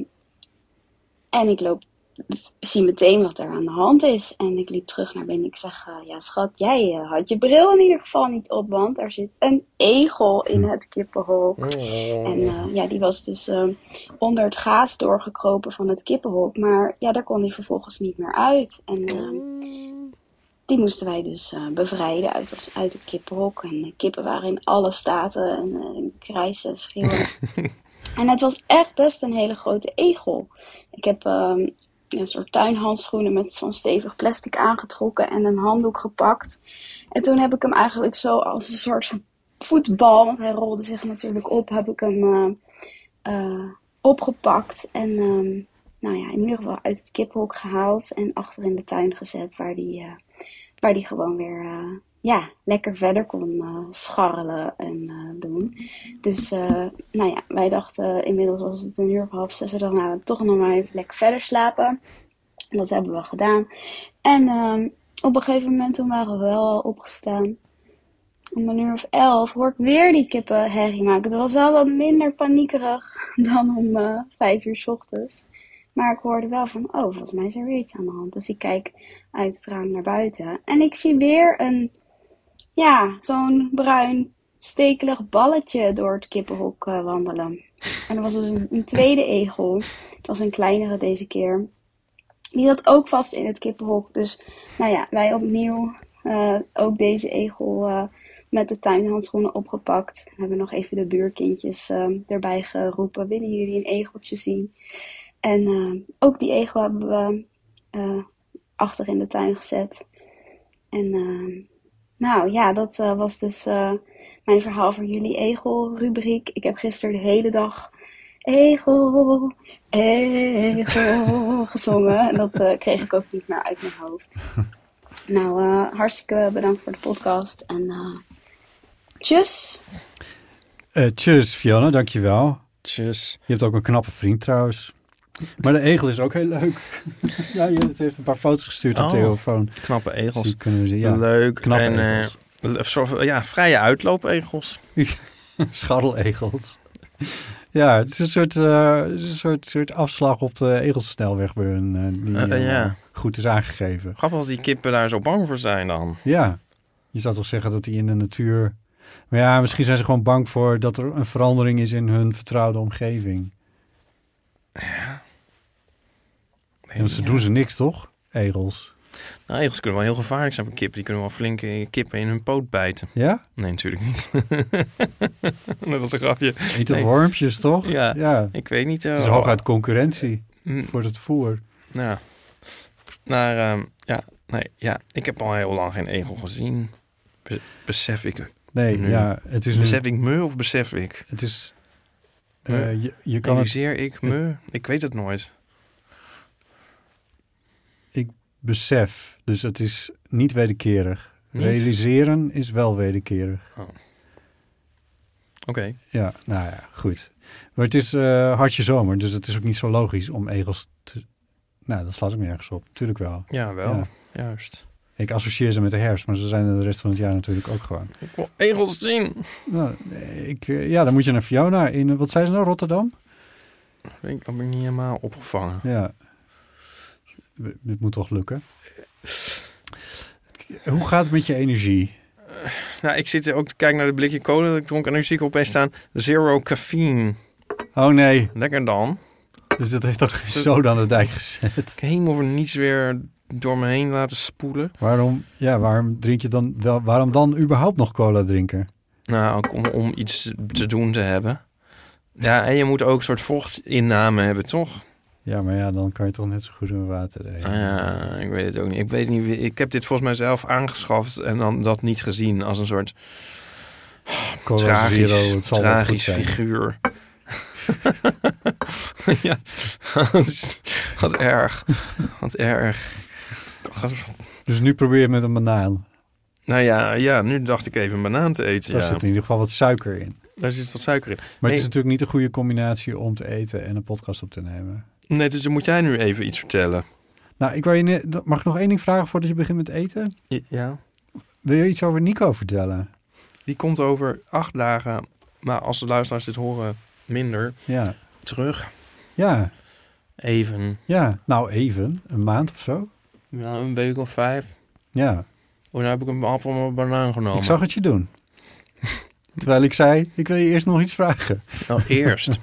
en ik loop, zie meteen wat er aan de hand is. En ik liep terug naar binnen. Ik zeg, uh, ja schat, jij uh, had je bril in ieder geval niet op. Want er zit een egel in het kippenhok. En uh, ja, die was dus uh, onder het gaas doorgekropen van het kippenhok. Maar ja, daar kon hij vervolgens niet meer uit. En uh, die moesten wij dus uh, bevrijden uit, uit het kippenhok. En de kippen waren in alle staten en uh, krijsen, schreeuwen. En het was echt best een hele grote egel. Ik heb um, een soort tuinhandschoenen met zo'n stevig plastic aangetrokken en een handdoek gepakt. En toen heb ik hem eigenlijk zo als een soort voetbal, want hij rolde zich natuurlijk op, heb ik hem uh, uh, opgepakt. En um, nou ja, in ieder geval uit het kippenhok gehaald en achter in de tuin gezet waar die, uh, waar die gewoon weer uh, ja, lekker verder kon uh, scharrelen en uh, doen. Dus uh, nou ja, wij dachten uh, inmiddels was het een uur of half zes, we dachten nou toch nog maar even lekker verder slapen. En dat hebben we gedaan. En uh, op een gegeven moment toen waren we wel al opgestaan. Om een uur of elf hoor ik weer die kippen herrie maken. Het was wel wat minder paniekerig dan om uh, vijf uur 's ochtends. Maar ik hoorde wel van, oh, volgens mij is er weer iets aan de hand. Dus ik kijk uit het raam naar buiten. En ik zie weer een, ja, zo'n bruin, stekelig balletje door het kippenhok uh, wandelen. En er was dus een, een tweede egel. Het was een kleinere deze keer. Die zat ook vast in het kippenhok. Dus, nou ja, wij opnieuw uh, ook deze egel uh, met de tuinhandschoenen opgepakt. We hebben nog even de buurkindjes uh, erbij geroepen. Willen jullie een egeltje zien? En uh, ook die egel hebben we uh, achter in de tuin gezet. En uh, nou ja, dat uh, was dus uh, mijn verhaal voor jullie egel-rubriek. Ik heb gisteren de hele dag egel, egel gezongen. En dat uh, kreeg ik ook niet meer uit mijn hoofd. Nou, uh, hartstikke bedankt voor de podcast. En uh, tjus. Uh, tjus, Fiona, dankjewel. Tjus. Je hebt ook een knappe vriend trouwens. Maar de egel is ook heel leuk. Ja, je heeft een paar foto's gestuurd op oh, de telefoon. Knappe egels. Dus kunnen we zien. Ja, leuk. Knappe en egels. Uh, soort, ja, vrije uitloopegels. Scharrelegels. Ja, het is een soort, uh, het is een soort, soort afslag op de egelsnelweg bij hun, uh, die uh, uh, ja. goed is aangegeven. Grappig dat die kippen daar zo bang voor zijn dan. Ja, je zou toch zeggen dat die in de natuur... Maar ja, misschien zijn ze gewoon bang voor dat er een verandering is in hun vertrouwde omgeving. Ja. Nee, en ze ja. doen ze niks, toch? Egels. Nou, egels kunnen wel heel gevaarlijk zijn voor kippen. Die kunnen wel flinke kippen in hun poot bijten. Ja? Nee, natuurlijk niet. Dat was een grapje. Eten nee. wormpjes, toch? Ja, ja. Ik weet niet. Uh, het is hooguit concurrentie mm. voor het voer. Ja. Maar um, ja, nee, ja, ik heb al heel lang geen egel gezien. Be- besef ik Nee, nu. ja, het is Besef een... ik me of besef ik? Het is... Uh, je, je kan Realiseer het... ik me? Ik weet het nooit. Ik besef. Dus het is niet wederkerig. Niet? Realiseren is wel wederkerig. Oh. Oké. Okay. Ja, nou ja, goed. Maar het is uh, hartje zomer, dus het is ook niet zo logisch om egels te... Nou, dat slaat ook nergens op. Tuurlijk wel. Ja, wel. Ja. Juist. Ik associeer ze met de herfst, maar ze zijn er de rest van het jaar natuurlijk ook gewoon. Ik wil egels zien. Nou, ik, ja, dan moet je naar Fiona in, wat zei ze nou, Rotterdam? Ik heb me niet helemaal opgevangen. Ja. Dit moet toch lukken? Hoe gaat het met je energie? Uh, nou, ik zit ook te kijken naar de blikje cola dat ik dronk en nu zie ik opeens staan zero caffeine. Oh nee. Lekker dan. Dus dat heeft toch zo aan de dijk gezet? Ik helemaal voor niets weer door me heen laten spoelen. Waarom, ja, waarom drink je dan wel, waarom dan überhaupt nog cola drinken? Nou, ook om, om iets te doen te hebben. Ja, en je moet ook een soort vochtinname hebben, toch? Ja, maar ja, dan kan je toch net zo goed in water drinken. Ah, ja, ik weet het ook niet. Ik weet niet. Ik heb dit volgens mij zelf aangeschaft en dan dat niet gezien als een soort Cola tragisch, Zero, het zal tragisch figuur. Ja, wat erg. Wat erg. Dus nu probeer je met een banaan. Nou ja, ja, nu dacht ik even een banaan te eten. Daar ja. zit in ieder geval wat suiker in. Daar zit wat suiker in. Maar nee. het is natuurlijk niet een goede combinatie om te eten en een podcast op te nemen. Nee, dus dan moet jij nu even iets vertellen. Nou, ik wou je ne- mag ik nog één ding vragen voordat je begint met eten? Ja. Wil je iets over Nico vertellen? Die komt over acht dagen, maar als de luisteraars dit horen, minder. Ja. Terug. Ja. Even. Ja, nou even. Een maand of zo? Ja, een week of vijf. Ja. Oh, dan heb ik een appel en een banaan genomen. Ik zag het je doen. Terwijl ik zei, ik wil je eerst nog iets vragen. Nou, eerst.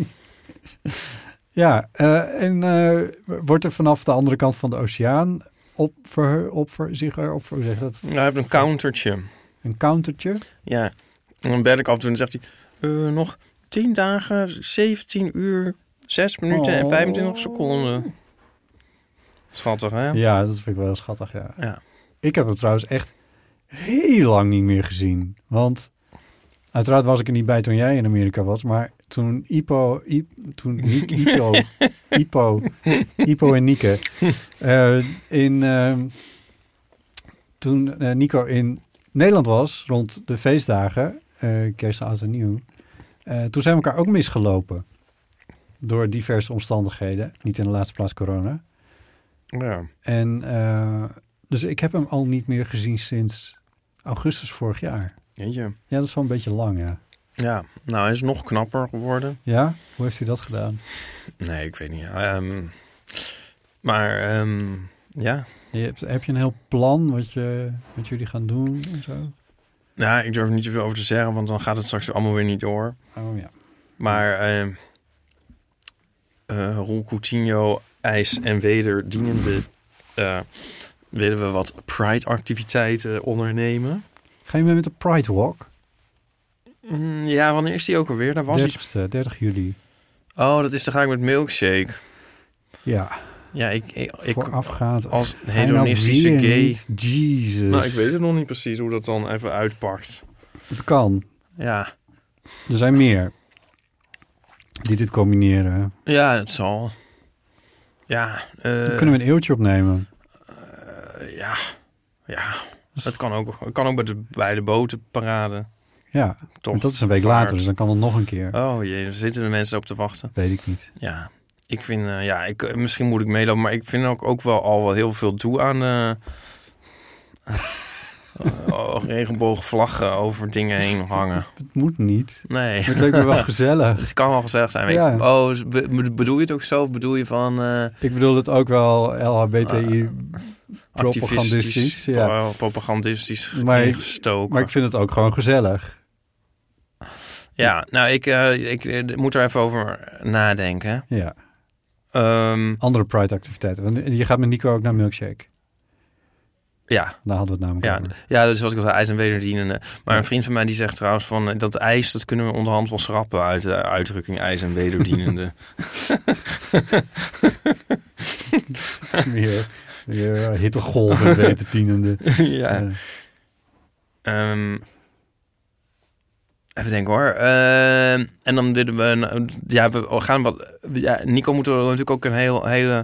Ja, uh, en uh, wordt er vanaf de andere kant van de oceaan op, ver, op ver, zich erop, hoe zeg je dat? Hij heeft een countertje. Een countertje? Ja. En dan bel ik af en toe en dan zegt hij... Uh, nog tien dagen, zeventien uur, zes minuten Oh. en vijfentwintig seconden. Schattig, hè? Ja, dat vind ik wel heel schattig, ja. Ja. Ik heb hem trouwens echt heel lang niet meer gezien. Want uiteraard was ik er niet bij toen jij in Amerika was. Maar toen Ipo... I, toen niet Ipo... Ipo... Ipo en Nieke... Uh, in... Uh, toen uh, Nico in Nederland was, rond de feestdagen... Uh, kerst, oud en nieuw... Uh, toen zijn we elkaar ook misgelopen. Door diverse omstandigheden. Niet in de laatste plaats corona. Ja. En uh, dus ik heb hem al niet meer gezien sinds augustus vorig jaar. Jeetje. Ja, dat is wel een beetje lang, ja. Ja, nou hij is nog knapper geworden. Ja? Hoe heeft hij dat gedaan? Nee, ik weet niet. Um, maar um, ja. Je hebt, heb je een heel plan wat, je, wat jullie gaan doen en zo? Nou, ik durf er niet zoveel over te zeggen, want dan gaat het straks allemaal weer niet door. Oh ja. Maar uh, uh, Roel Coutinho, ijs en wederdienende uh, willen we wat Pride-activiteiten ondernemen. Ga je mee met de Pride Walk? Mm, ja, wanneer is die ook alweer? Daar was dertigste, iets... dertig juli. Oh, dat is dan ga ik met Milkshake. Ja. Ja, ik... ik, ik Voorafgaand. als hedonistische nou gay... Niet? Jesus. Nou, ik weet het nog niet precies hoe dat dan even uitpakt. Het kan. Ja. Er zijn meer die dit combineren. Ja, het zal. Ja. Uh, Dan kunnen we een eeuwtje opnemen. Uh, ja. Ja. Het kan ook, het kan ook bij de, bij de botenparade. Ja, toch. Dat is een week vaart. later, dus dan kan het nog een keer. Oh jee, er zitten de mensen op te wachten. Weet ik niet. Ja, ik vind, uh, ja, ik, misschien moet ik meelopen, maar ik vind ook, ook wel al wel heel veel toe aan uh, uh, regenboogvlaggen over dingen heen hangen. Het moet niet. Nee. Het lijkt me wel gezellig. Het kan wel gezellig zijn. Ja. Ik, oh, bedoel je het ook zo? Of bedoel je van... Uh, ik bedoel het ook wel L H B T I... Uh, propagandistisch, ja. propagandistisch maar ingestoken. Maar ik vind het ook gewoon gezellig. Ja, nou, ik, uh, ik, ik moet er even over nadenken. Ja. Um, Andere Pride-activiteiten. Want je gaat met Nico ook naar Milkshake. Ja. Daar hadden we het namelijk ja, over. Ja, dus zoals ik al zei, ijs en wederdienende. Maar ja. Een vriend van mij die zegt trouwens van... dat ijs, dat kunnen we onderhand wel schrappen uit de uitdrukking ijs en wederdienende. Meer... Weer hittegolven wederdienende. Ja. Uh. Um, even denken hoor. Uh, en dan willen we... Ja, we gaan wat... Ja, Nico moet er natuurlijk ook een heel, hele...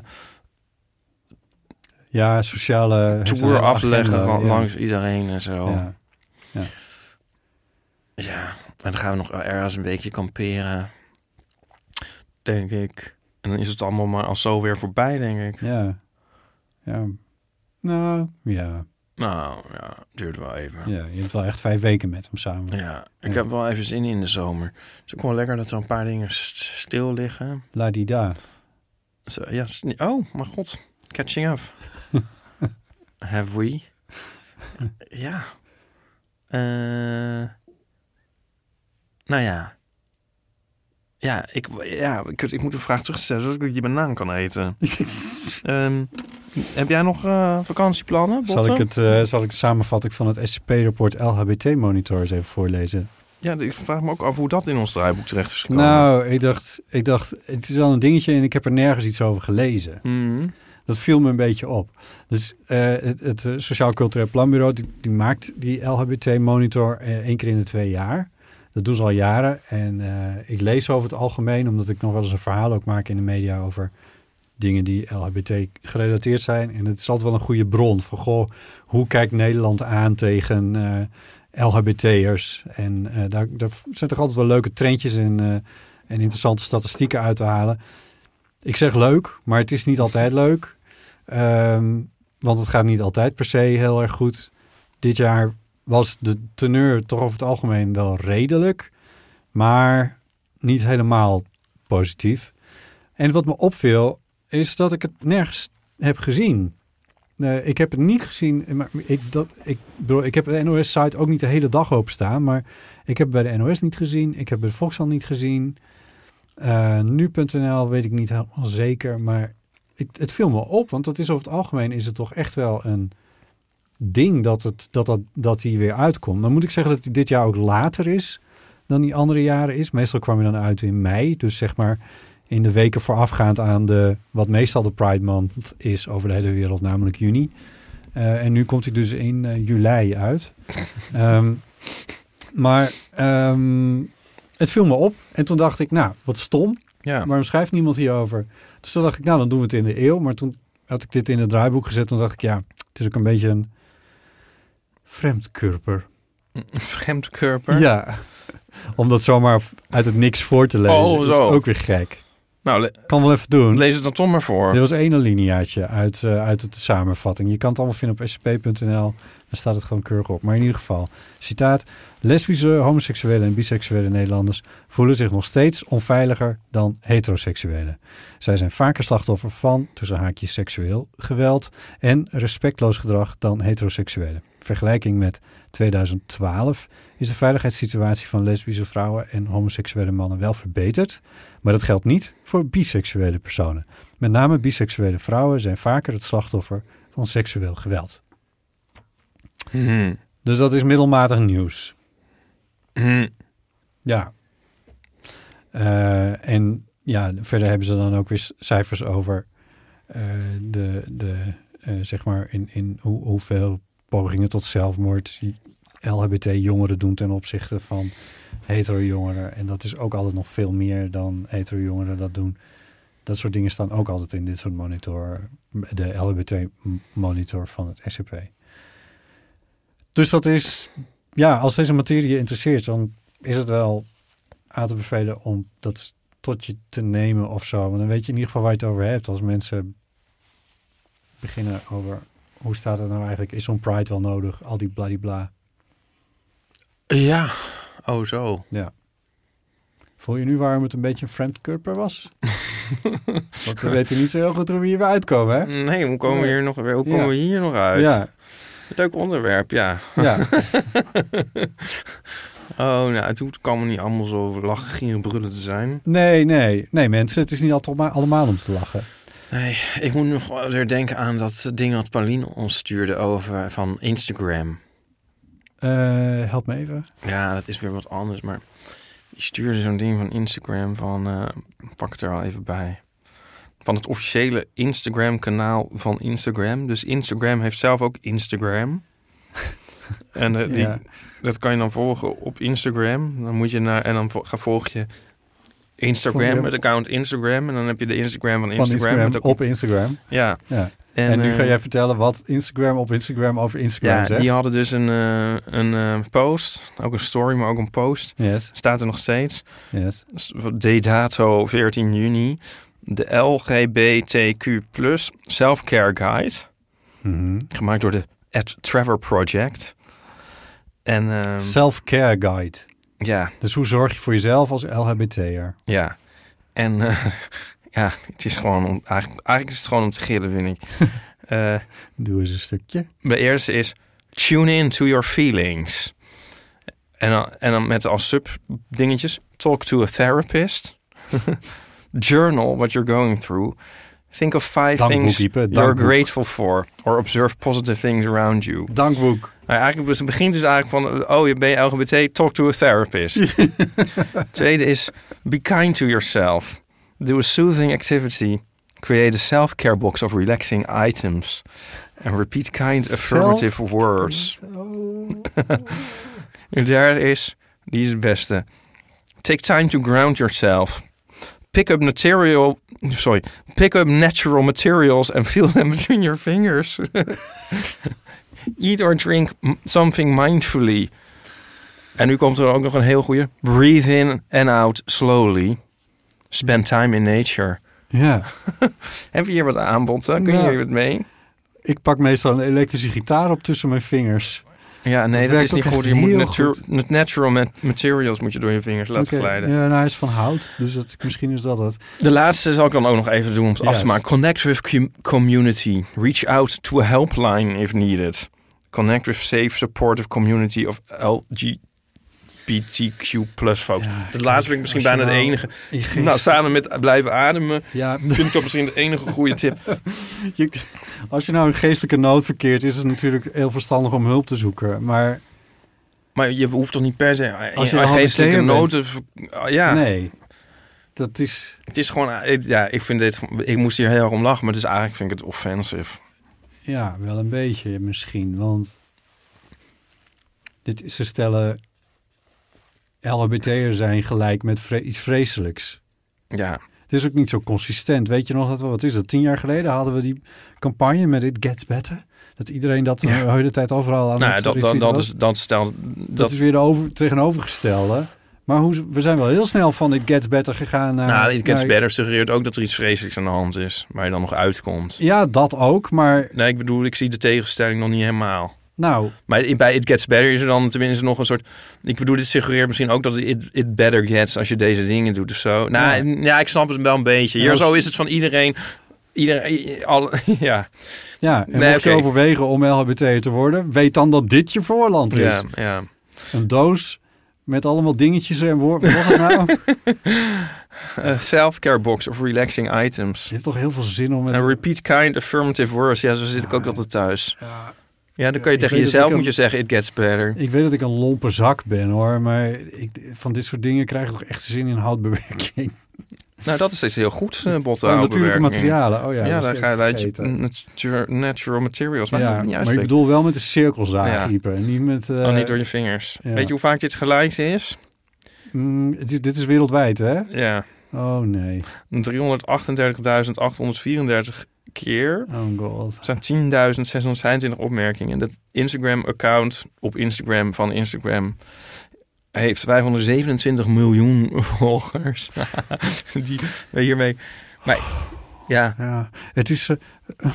Ja, sociale... tour afleggen agenda, van, ja. langs iedereen en zo. Ja. Ja. Ja. En dan gaan we nog ergens een weekje kamperen. Denk ik. En dan is het allemaal maar al zo weer voorbij, denk ik. Ja. Ja, nou, ja. Nou, ja, duurt wel even. Ja, je hebt wel echt vijf weken met hem samen. Ja, ik ja. heb wel even zin in de zomer. Het is ook wel lekker dat er een paar dingen st- stil liggen. La-di-da. Zo, ja, oh, mijn god. Catching up. Have we? Ja. Uh, nou ja. Ja, ik, ja ik, ik moet een vraag terugstellen, zodat ik je banaan kan eten. um, heb jij nog uh, vakantieplannen, Botte? Zal ik, het, uh, zal ik de samenvatting van het S C P-rapport L H B T-monitor eens even voorlezen? Ja, ik vraag me ook af hoe dat in ons draaiboek terecht is gekomen. Nou, ik dacht, ik dacht, het is wel een dingetje en ik heb er nergens iets over gelezen. Mm. Dat viel me een beetje op. Dus uh, het, het Sociaal Cultureel Planbureau, die, die maakt die L H B T-monitor uh, één keer in de twee jaar. Dat doen ze al jaren. En uh, ik lees over het algemeen, omdat ik nog wel eens een verhaal ook maak in de media over dingen die L H B T gerelateerd zijn. En het is altijd wel een goede bron van, goh, hoe kijkt Nederland aan tegen uh, L H B T'ers? En uh, daar, daar zijn toch altijd wel leuke trendjes en, uh, en interessante statistieken uit te halen. Ik zeg leuk, maar het is niet altijd leuk. Um, want het gaat niet altijd per se heel erg goed. Dit jaar was de teneur toch over het algemeen wel redelijk, maar niet helemaal positief. En wat me opviel, is dat ik het nergens heb gezien. Uh, ik heb het niet gezien, maar ik, dat, ik, bedoel, ik heb de N O S-site ook niet de hele dag openstaan, maar ik heb bij de N O S niet gezien, ik heb bij de Volkskrant niet gezien. Uh, nu punt n l weet ik niet helemaal zeker, maar ik, het viel me op, want dat is over het algemeen is het toch echt wel een ding dat, het, dat, dat, dat die weer uitkomt. Dan moet ik zeggen dat die dit jaar ook later is dan die andere jaren is. Meestal kwam hij dan uit in mei, dus zeg maar in de weken voorafgaand aan de, wat meestal de Pride Month is over de hele wereld, namelijk juni. Uh, en nu komt hij dus in uh, juli uit. um, maar um, het viel me op. En toen dacht ik, nou, wat stom. Ja. Waarom schrijft niemand hierover? Dus toen dacht ik, nou, dan doen we het in de eeuw. Maar toen had ik dit in het draaiboek gezet. Toen dacht ik, ja, het is ook een beetje een vreemdkörper. Vreemdkörper? Ja. Om dat zomaar uit het niks voor te lezen oh, zo. is ook weer gek. Nou, le- kan wel even doen. Lees het dan toch maar voor. Dit was één alineaatje uit, uh, uit de samenvatting. Je kan het allemaal vinden op s c p punt n l. Daar staat het gewoon keurig op. Maar in ieder geval, citaat. Lesbische, homoseksuele en biseksuele Nederlanders voelen zich nog steeds onveiliger dan heteroseksuelen. Zij zijn vaker slachtoffer van, tussen haakjes, seksueel geweld en respectloos gedrag dan heteroseksuelen. In vergelijking met tweeduizend twaalf is de veiligheidssituatie van lesbische vrouwen en homoseksuele mannen wel verbeterd. Maar dat geldt niet voor biseksuele personen. Met name biseksuele vrouwen zijn vaker het slachtoffer van seksueel geweld. Hmm. Dus dat is middelmatig nieuws. Hmm. Ja. Uh, en ja, verder hebben ze dan ook weer cijfers over uh, de, de uh, zeg maar in, in hoe, hoeveel pogingen tot zelfmoord L H B T-jongeren doen ten opzichte van hetero-jongeren. En dat is ook altijd nog veel meer dan hetero-jongeren dat doen. Dat soort dingen staan ook altijd in dit soort monitor, de L H B T-monitor van het S C P. Dus dat is, ja, als deze materie je interesseert, dan is het wel aan te bevelen om dat tot je te nemen of zo. Want dan weet je in ieder geval waar je het over hebt. Als mensen beginnen over, hoe staat het nou eigenlijk? Is zo'n Pride wel nodig? Al die bladibla. Ja, oh zo. Ja. Voel je nu waarom het een beetje een friendkörper was? Want we weten niet zo heel goed hoe we hier weer uitkomen, hè? Nee, hoe komen we hier nog, hoe komen ja. we hier nog uit? Ja. Leuk onderwerp, ja. Ja. Oh, nou, het hoeft allemaal niet allemaal zo lachen, gieren, brullen te zijn. Nee, nee. Nee, mensen, het is niet altijd allemaal om te lachen. Nee, ik moet nog weer denken aan dat ding dat Pauline ons stuurde over van Instagram. Uh, help me even. Ja, dat is weer wat anders, maar die stuurde zo'n ding van Instagram van, uh, pak het er al even bij. Van het officiële Instagram-kanaal van Instagram. Dus Instagram heeft zelf ook Instagram. En uh, die, ja. dat kan je dan volgen op Instagram. Dan moet je naar en dan vo- ga volg je Instagram, het account Instagram. En dan heb je de Instagram van Instagram. Van Instagram met op Instagram. Ja. ja. En, en nu uh, ga jij vertellen wat Instagram op Instagram over Instagram ja, zegt. Die hadden dus een, uh, een uh, post. Ook een story, maar ook een post. Yes. Staat er nog steeds. Yes. De dato veertien juni. De L G B T Q plus Self-Care Guide. Mm-hmm. Gemaakt door de At Trevor Project. En, uh, Self-Care Guide. Ja. Dus hoe zorg je voor jezelf als L H B T'er? Ja. En uh, ja, het is gewoon om, eigenlijk, eigenlijk is het gewoon om te gillen, vind ik. uh, Doe eens een stukje. De eerste is tune in to your feelings. En dan, en dan met als sub dingetjes. Talk to a therapist. Journal what you're going through. Think of five Dankboek, things Ipe, you're dankboek. grateful for. Or observe positive things around you. Dankboek. Nou, eigenlijk dus het begint dus eigenlijk van, oh, je bent L G B T, talk to a therapist. Tweede is, be kind to yourself. Do a soothing activity. Create a self-care box of relaxing items. And repeat kind affirmative Self- words. Oh. De derde is, die is het beste. Take time to ground yourself. Pick up material, sorry, pick up natural materials and feel them between your fingers. Eat or drink something mindfully. En nu komt er ook nog een heel goede. Breathe in and out slowly. Spend time in nature. Ja. Heb je hier wat aanbod? Kun je nou, hier wat mee? Ik pak meestal een elektrische gitaar op tussen mijn vingers. Ja, nee, dat, dat is niet goed. Je moet natu- goed. natural materials moet je door je vingers laten okay. glijden. Ja, nou, hij is van hout, dus dat, misschien is dat het. De laatste zal ik dan ook nog even doen om het yes. af te maken. Connect with com- community. Reach out to a helpline if needed. Connect with safe, supportive community of L G T Q plus folks. Ja, het kijk, laatste vind ik misschien als je bijna nou de enige. in je geest- Nou, samen met blijven ademen Ja, vind ik dat misschien de enige goede tip. je, als je nou in geestelijke nood verkeert, is het natuurlijk heel verstandig om hulp te zoeken. Maar Maar je hoeft toch niet per se Als je in al geestelijke bent. noten... Ja, nee, dat is... het is gewoon... Ja, ik vind dit... Ik moest hier heel erg om lachen, maar het is eigenlijk vind ik het offensive. Ja, wel een beetje misschien. Want dit, ze stellen L H B T'er zijn gelijk met vre- iets vreselijks. Ja, Het is ook niet zo consistent. Weet je nog dat we, wat is dat, tien jaar geleden hadden we die campagne met It Gets Better? Dat iedereen dat Ja. de hele tijd overal aan nou, het dat, dat, retweeten dat, was. is, dat stelt... Dat, Dat, is weer de over, tegenovergestelde. Maar hoe, we zijn wel heel snel van It Gets Better gegaan naar... nou, It Gets naar- Better suggereert ook dat er iets vreselijks aan de hand is. Waar je dan nog uitkomt. Ja, dat ook. Maar Nee, ik bedoel, ik zie de tegenstelling nog niet helemaal. nou, Maar bij It Gets Better is er dan tenminste nog een soort... Ik bedoel, dit suggereert misschien ook dat het it, it better gets als je deze dingen doet of zo. Nou, ja, ja ik snap het wel een beetje. Hier als- zo is het van iedereen... Iedereen... Al, ja, ja, en Nee, mocht je oké. overwegen om L H B T'er te worden, weet dan dat dit je voorland is. ja, ja. Een doos met allemaal dingetjes en woorden. Wat was het nou? A self-care box of relaxing items. Je hebt toch heel veel zin om met... En repeat kind affirmative words. Ja, zo zit ik ook Ja. altijd thuis. Ja, Ja, dan kan je ik tegen weet dat jezelf ik een- moet je zeggen, it gets better. ik weet dat ik een lompe zak ben, hoor. Maar ik, van dit soort dingen krijg ik toch echt zin in houtbewerking. Nou, dat is steeds heel goed, uh, botte Oh, natuurlijke houtbewerking. materialen. Oh ja, Ja, dat daar is ga je uit vergeten. natural, natural materials. Maar, Ja, niet maar ik uitspreken. bedoel wel met de cirkelzaag, Ja. Ipe. En niet met... eh, Oh, niet door je vingers. ja. Weet je hoe vaak dit gelijk is? mm, het is, dit is wereldwijd, hè? Ja, Oh, nee. driehonderdachtendertigduizend achthonderdvierendertig keer. Oh, god. Dat zijn tienduizend zeshonderdvijfentwintig opmerkingen. Dat Instagram-account op Instagram van Instagram heeft vijfhonderdzevenentwintig miljoen volgers. Die hiermee... Maar ja, Ja, het is... eh, eh,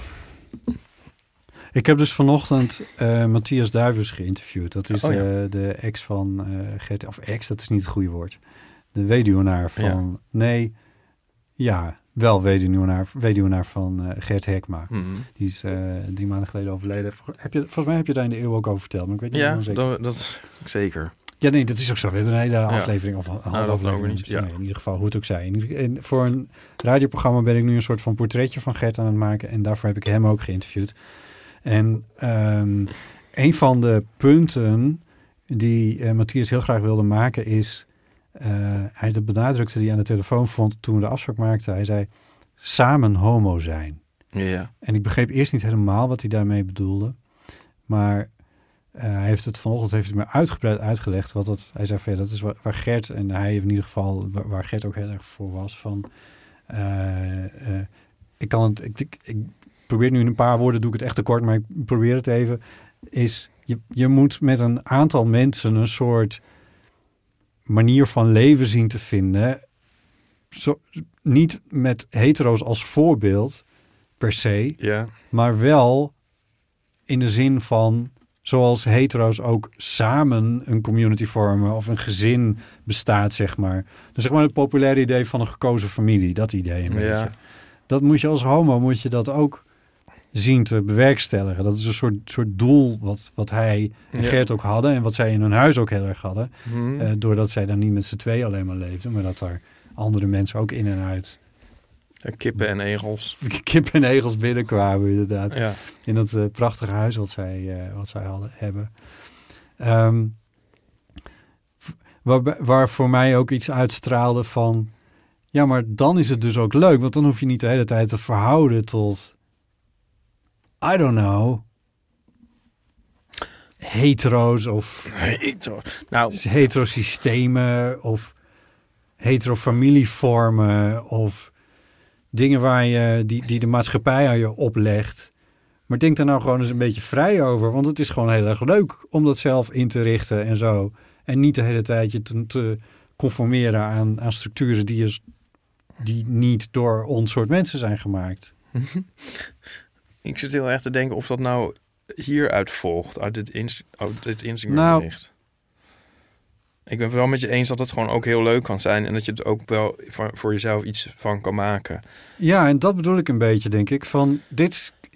ik heb dus vanochtend eh, Matthias Duivens geïnterviewd. Dat is Oh, ja. de, de ex van eh Gert... Of ex, dat is niet het goede woord. De weduwnaar van... Nee, ja, wel weduwnaar, weduwnaar van eh, Gert Hekma. mhm. Die is eh, drie maanden geleden overleden. Heb je, volgens mij heb je daar in de eeuw ook over verteld. Maar ik weet niet ja helemaal zeker. dat, dat is zeker. Ja, nee, dat is ook zo. We hebben een hele aflevering of een halve dat aflevering. ook niet, ja. Nee, in ieder geval, hoe het ook zij. In ieder- en voor een radioprogramma ben ik nu een soort van portretje van Gert aan het maken. En daarvoor heb ik hem ook geïnterviewd. En um, een van de punten die uh, Matthias heel graag wilde maken is... Uh, hij dat benadrukte die aan de telefoon vond toen we de afspraak maakten. Hij zei, samen homo zijn. Ja. En ik begreep eerst niet helemaal wat hij daarmee bedoelde. Maar uh, hij heeft het vanochtend heeft het me uitgebreid uitgelegd. Wat dat, hij zei van, ja, dat is waar, waar Gert, en hij in ieder geval, waar, waar Gert ook heel erg voor was. Van, uh, uh, ik kan het, ik, ik, ik probeer nu in een paar woorden, doe ik het echt te kort, maar ik probeer het even. Is, je, je moet met een aantal mensen een soort manier van leven zien te vinden. Zo, niet met hetero's als voorbeeld, per se. Ja. Maar wel in de zin van, zoals hetero's ook samen een community vormen of een gezin bestaat, zeg maar. Dus zeg maar het populaire idee van een gekozen familie, dat idee een Ja. beetje. Dat moet je als homo, moet je dat ook zien te bewerkstelligen. Dat is een soort, soort doel wat, wat hij en Ja. Gert ook hadden en wat zij in hun huis ook heel erg hadden. Mhm. Uh, doordat zij dan niet met z'n twee alleen maar leefden, maar dat er andere mensen ook in en uit Kippen en egels. kip en egels binnenkwamen, inderdaad. Ja. In dat uh, prachtige huis wat zij, uh, wat zij hadden, hebben. Um, waar, waar voor mij ook iets uitstraalde van... Ja, maar dan is het dus ook leuk. Want dan hoef je niet de hele tijd te verhouden tot... I don't know... hetero's of... Hetero. Nou, hetero-systemen of hetero-familievormen of dingen waar je, die, die de maatschappij aan je oplegt. Maar denk daar nou gewoon eens een beetje vrij over. Want het is gewoon heel erg leuk om dat zelf in te richten en zo. En niet de hele tijd je te, te conformeren aan, aan structuren die, is, die niet door ons soort mensen zijn gemaakt. ik zit heel erg te denken of dat nou hieruit volgt, uit dit, inst- uit dit Instagram Nou, bericht. Ik ben het wel met je eens dat het gewoon ook heel leuk kan zijn en dat je het ook wel voor, voor jezelf iets van kan maken. Ja, en dat bedoel ik een beetje, denk ik. Van dit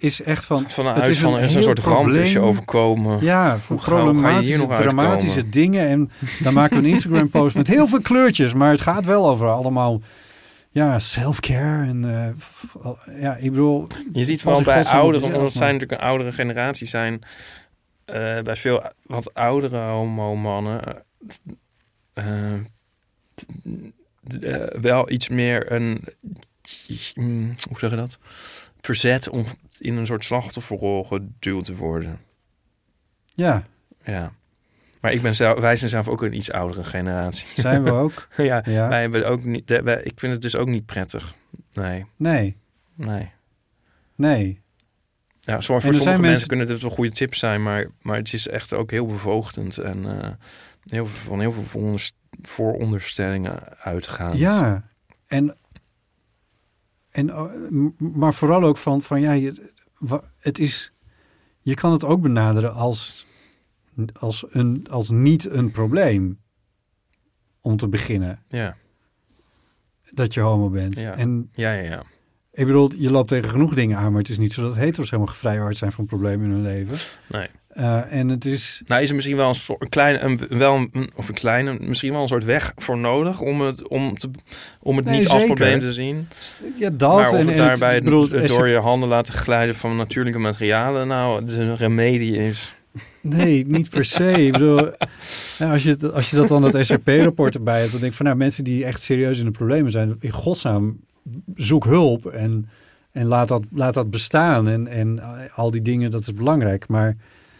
is echt van... Vanuit het is van, een er is een heel soort ramp probleem. is je overkomen. Ja, van Hoe ga- hoe ga je problematische, hier nog dramatische uitkomen? dingen. En dan maken we een Instagram-post met heel veel kleurtjes. Maar het gaat wel over allemaal... Ja, self-care. En uh, f- ja, ik bedoel... Je ziet pas wel in bij godsnaam op ouderen, jezelf, omdat zij maar- natuurlijk een oudere generatie zijn... Uh, bij veel wat oudere homo-mannen... Uh, t- uh, wel iets meer een... Mm, hoe zeg je dat? Verzet om in een soort slachtofferrol geduwd te worden. Ja, Ja. Maar ik ben zelf, wij zijn zelf ook een iets oudere generatie. zijn we ook. ja, Ja. wij hebben ook niet... de- wij- ik vind het dus ook niet prettig. Nee, Nee, nee. nee. Ja, voor, voor er sommige zijn mensen, mensen- kunnen dit wel goede tips zijn, maar, maar het is echt ook heel bevoogdend en uh, heel, veel- van heel veel vooronderst- vooronderstellingen uitgaand. Ja, en, en uh, m- maar vooral ook van, van ja, je, wa- het is, je kan het ook benaderen als, als, een, als niet een probleem om te beginnen Ja, dat je homo bent. Ja. En ja, ja. ja. ik bedoel, je loopt tegen genoeg dingen aan, maar het is niet zo dat hetero's helemaal gevrijwaard zijn van problemen in hun leven. Nee. Uh, en het is... Nou is er misschien wel een soort een kleine, een, wel een, of een kleine, misschien wel een soort weg voor nodig om het, om te, om het Nee, niet als zeker. probleem te zien. Ja, dat. Maar of en, het en daarbij ik bedoel, het, het- door je handen laten glijden van natuurlijke materialen, nou, de remedie is. Nee, niet per se. Ik bedoel, ja, als, je, als je dat dan dat S R P-rapport erbij hebt, dan denk ik van, nou, mensen die echt serieus in de problemen zijn, in godsnaam, zoek hulp en, en laat, dat, laat dat bestaan. En, en al die dingen, dat is belangrijk. Maar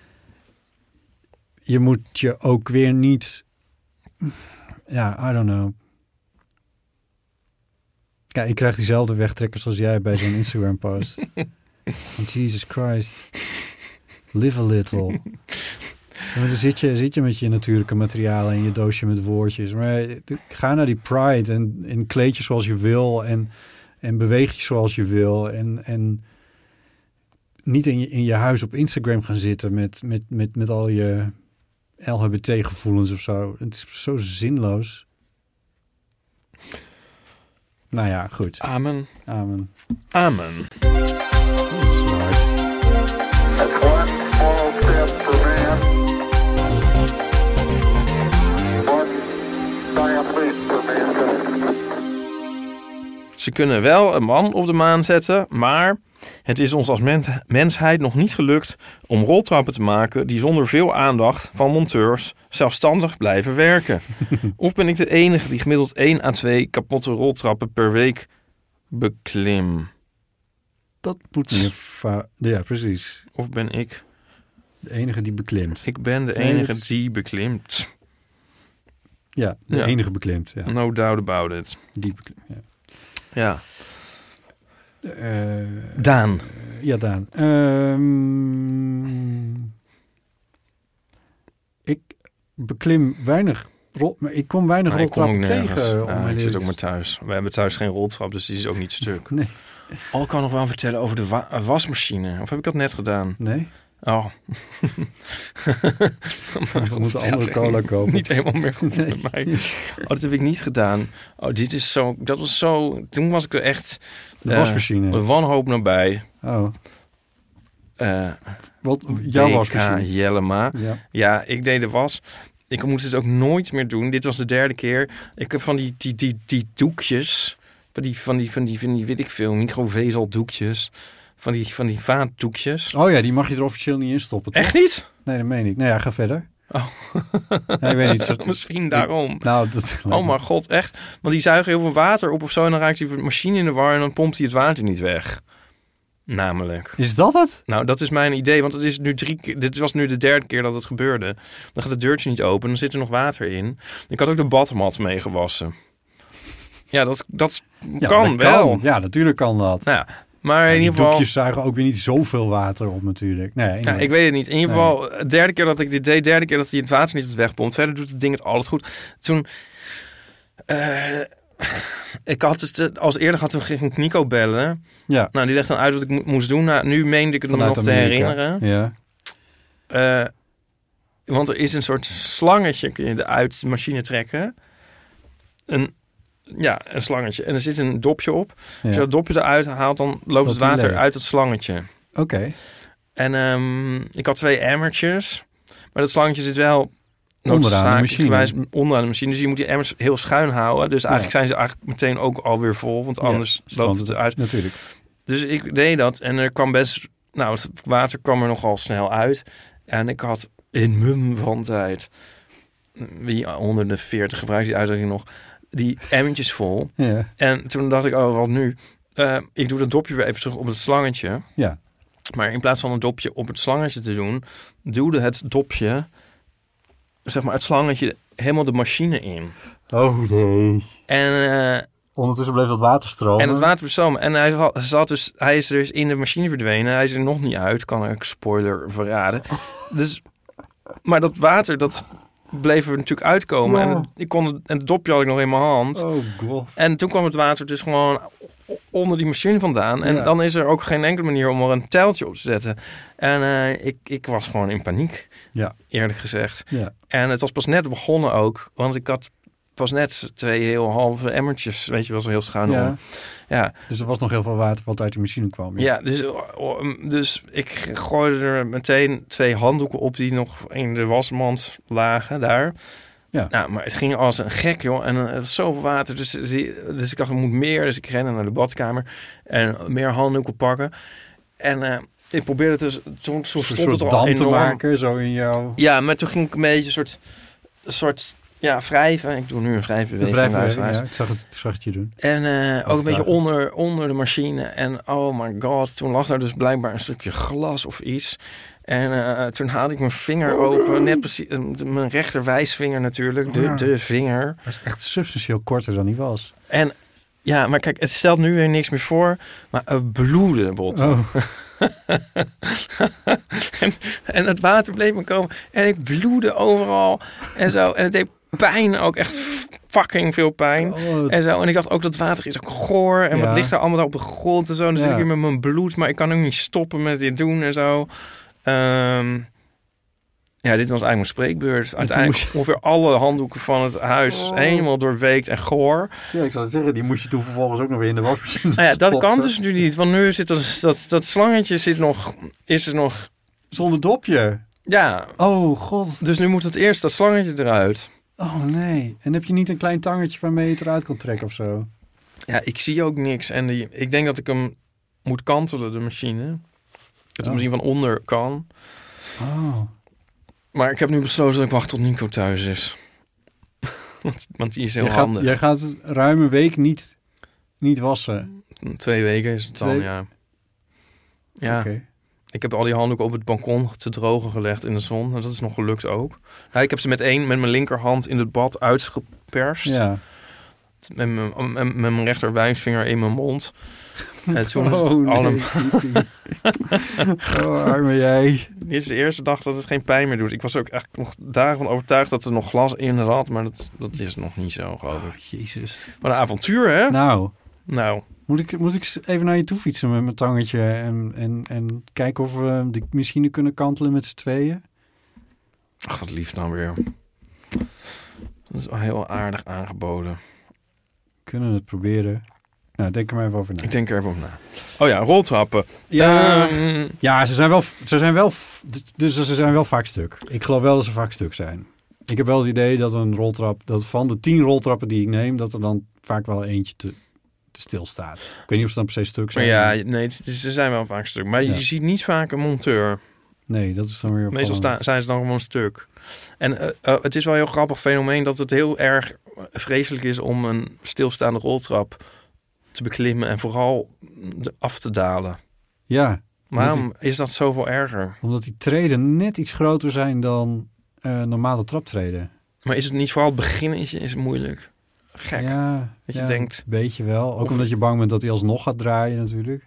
je moet je ook weer niet... Ja, I don't know. Ja, ik krijg diezelfde wegtrekkers als jij bij zo'n Instagram-post. Van Jesus Christ. Live a little. Maar dan zit je, zit je met je natuurlijke materialen en je doosje met woordjes. Maar ga naar die Pride en, en kleed je zoals je wil en, en beweeg je zoals je wil. En, en niet in je, in je huis op Instagram gaan zitten met, met, met, met al je L H B T-gevoelens of zo. Het is zo zinloos. Nou ja, goed. Amen. Amen. Amen. Dat is hard. That's one small step for man, one giant leap for mankind. Ze kunnen wel een man op de maan zetten, maar het is ons als men- mensheid nog niet gelukt om roltrappen te maken die zonder veel aandacht van monteurs zelfstandig blijven werken. Of ben ik de enige die gemiddeld één à twee kapotte roltrappen per week beklim? Dat moet meneer Va- Ja, precies. Of ben ik... De enige die beklimt. Ik ben de Nee, enige dat is- die beklimt. Ja, de Ja. enige beklimt. Ja. No doubt about it. Die beklimt, ja. Ja. Eh, Daan. ja, Daan. Ehm, ik beklim weinig rol, maar ik kom weinig Maar ik kom ook roltrappen nergens. tegen. om Ja, mijn ik zit leven ook maar thuis. We hebben thuis geen roltrap, dus die is ook niet stuk. Nee. Oh, ik kan nog wel vertellen over de wa- wasmachine. Of heb ik dat net gedaan? Nee? Oh. We moeten andere cola kopen. Niet helemaal meer goed Nee. met mij. Oh, dat heb ik niet gedaan. Oh, dit is zo... Dat was zo... Toen was ik er echt... De eh, wasmachine. wanhoop nabij. Oh, Eh wat? Jouw B K wasmachine. Jellema. Ja. Ja, ik deed de was. Ik moet het ook nooit meer doen. Dit was de derde keer. Ik heb van die, die, die, die doekjes... Van die, van die, van die, van die, weet ik veel, microvezeldoekjes. Van die, van die vaatdoekjes. Oh ja, die mag je er officieel niet in stoppen, toch? Echt niet? Nee, dat meen ik. Nou ja, ga verder. Oh. Nee, ik weet niet. Zo- Misschien daarom. Nou, dat... Oh mijn god, echt? Want die zuigen heel veel water op of zo... en dan raakt die machine in de war... en dan pompt hij het water niet weg. Namelijk. Is dat het? Nou, dat is mijn idee, want het is nu drie keer... Dit was nu de derde keer dat het gebeurde. Dan gaat het deurtje niet open, dan zit er nog water in. Ik had ook de badmat meegewassen. Ja, dat, dat Ja, kan dat wel. Kan. Ja, natuurlijk kan dat. Nou ja, maar Ja, in die ieder geval... doekjes zuigen ook weer niet zoveel water op natuurlijk. Nee, Ja, ik weet het niet. In ieder Nee. geval, de derde keer dat ik dit deed, derde keer dat hij het water niet het wegpompt. Verder doet het ding het altijd goed. Toen, eh, ik had het als eerder gehad, toen ging ik Nico bellen. Ja. Nou, die legde dan uit wat ik mo- moest doen. Nou, nu meende ik het me Vanuit nog te Amerika. herinneren. Ja. Eh, want er is een soort slangetje, kun je uit de machine trekken. Een, ja, een slangetje. En er zit een dopje op. Als je Ja. dat dopje eruit haalt, dan loopt Loopt het die water leeg. uit het slangetje. Oké. Okay. En um, ik had twee emmertjes. Maar dat slangetje zit wel onderaan de machine. Onderaan de machine. Dus je moet die emmers heel schuin houden. Dus eigenlijk ja. zijn ze eigenlijk meteen ook alweer vol. Want anders ja, loopt het eruit. Natuurlijk. Dus ik deed dat. En er kwam best... Nou, het water kwam er nogal snel uit. En ik had in mum van tijd... Wie onder de veertig gebruikt die uitdrukking nog... Die emmertjes vol. Ja. En toen dacht ik, oh, wat nu? Uh, ik doe dat dopje weer even terug op het slangetje. Ja. Maar in plaats van een dopje op het slangetje te doen... duwde het dopje... zeg maar het slangetje helemaal de machine in. Oh nee. En... Uh, ondertussen bleef dat water stromen. En het water bleef stromen. En hij, zat dus, hij is dus in de machine verdwenen. Hij is er nog niet uit. Kan ik spoiler verraden. Dus, maar dat water, dat bleef er natuurlijk uitkomen. Ja. En, het, ik kon het, en het dopje had ik nog in mijn hand. Oh god. En toen kwam het water dus gewoon onder die machine vandaan. En ja. dan is er ook geen enkele manier om er een tijltje op te zetten. En uh, ik, ik was gewoon in paniek. Ja. Eerlijk gezegd. Ja. En het was pas net begonnen ook. Want ik had pas net twee heel halve emmertjes. Weet je wel, zo heel schuin ja. om. Ja. Dus er was nog heel veel water wat uit de machine kwam. Ja, ja dus, dus ik gooide er meteen twee handdoeken op die nog in de wasmand lagen daar. Ja. Nou, maar het ging als een gek, joh. En er was zoveel water. Dus, dus ik dacht, er moet meer. Dus ik rende naar de badkamer. En meer handdoeken pakken. En uh, ik probeerde dus... Toen, toen stond het al enorm te maken, zo in jou. Ja, maar toen ging ik een beetje een soort... Een soort ja, wrijven. Ik doe nu een wrijfbeweging. Een wrijfbeweging, ja. Ik zag het, ik zag het je doen. En uh, ook een beetje onder, onder de machine. En oh my god, toen lag er dus blijkbaar een stukje glas of iets... En uh, toen haalde ik mijn vinger open. Net precies, uh, mijn rechterwijsvinger natuurlijk. De, ja. de vinger. Dat is echt substantieel korter dan die was. En ja, maar kijk, het stelt nu weer niks meer voor. Maar het bloedde, bot. Oh. en, en het water bleef me komen. En ik bloedde overal. En zo. En het deed pijn ook. Echt fucking veel pijn. Oh, en zo. En ik dacht ook, dat water is ook goor. En ja. wat ligt er allemaal daar op de grond en zo. En dan ja. zit ik hier met mijn bloed. Maar ik kan ook niet stoppen met dit doen en zo. Um, ja, dit was eigenlijk mijn spreekbeurt. Uiteindelijk je... ongeveer alle handdoeken van het huis oh. helemaal doorweekt en goor. Ja, ik zou het zeggen, die moest je toen vervolgens ook nog weer in de wasmachine nou ja, dat kan dus nu niet, want nu zit dat, dat, dat slangetje zit nog, is er nog... Zonder dopje? Ja. Oh, god. Dus nu moet het eerst dat slangetje eruit. Oh, nee. En heb je niet een klein tangetje waarmee je het eruit kan trekken of zo? Ja, ik zie ook niks. En die, ik denk dat ik hem moet kantelen, de machine. Dat het oh. misschien van onder kan. Oh. Maar ik heb nu besloten dat ik wacht tot Nico thuis is. want, want die is heel jij handig. Gaat, jij gaat het ruim een week niet, niet wassen? Twee weken is het Twee... dan, ja. Ja. Okay. Ik heb al die handdoeken op het balkon te drogen gelegd in de zon. Dat is nog gelukt ook. Nou, ik heb ze met één, met mijn linkerhand in het bad uitgeperst. Ja. Met mijn, met, met mijn rechterwijsvinger in mijn mond. En toen oh, is nee. allem... oh, arme jij. Dit is de eerste dag dat het geen pijn meer doet. Ik was ook echt nog dagen van overtuigd dat er nog glas in zat. Maar dat, dat is nog niet zo, geloof ik. Oh, jezus. Wat een avontuur, hè? Nou. Nou. Moet ik, moet ik even naar je toe fietsen met mijn tangetje en, en, en kijken of we de machine kunnen kantelen met z'n tweeën? Ach, wat lief nou weer. Dat is wel heel aardig aangeboden. Kunnen het proberen. Nou, denk er maar even over na. Ik denk er even over na. Oh ja, roltrappen. Ja, um, ja ze zijn wel, ze zijn wel, dus ze zijn wel vaak stuk. Ik geloof wel dat ze vaak stuk zijn. Ik heb wel het idee dat een roltrap, dat van de tien roltrappen die ik neem, dat er dan vaak wel eentje te, te stil staat. Ik weet niet of ze dan per se stuk zijn. Maar ja, nee, ze zijn wel vaak stuk. Maar ja. je ziet niet vaak een monteur. Nee, dat is dan weer... Meestal sta, zijn ze dan gewoon stuk. En uh, uh, het is wel een heel grappig fenomeen dat het heel erg vreselijk is om een stilstaande roltrap te beklimmen en vooral af te dalen. Ja. Waarom die, is dat zoveel erger? Omdat die treden net iets groter zijn dan uh, normale traptreden. Maar is het niet vooral het begin is, is het moeilijk? Gek. Ja, dat ja, je denkt... een beetje wel. Ook of... omdat je bang bent dat hij alsnog gaat draaien natuurlijk.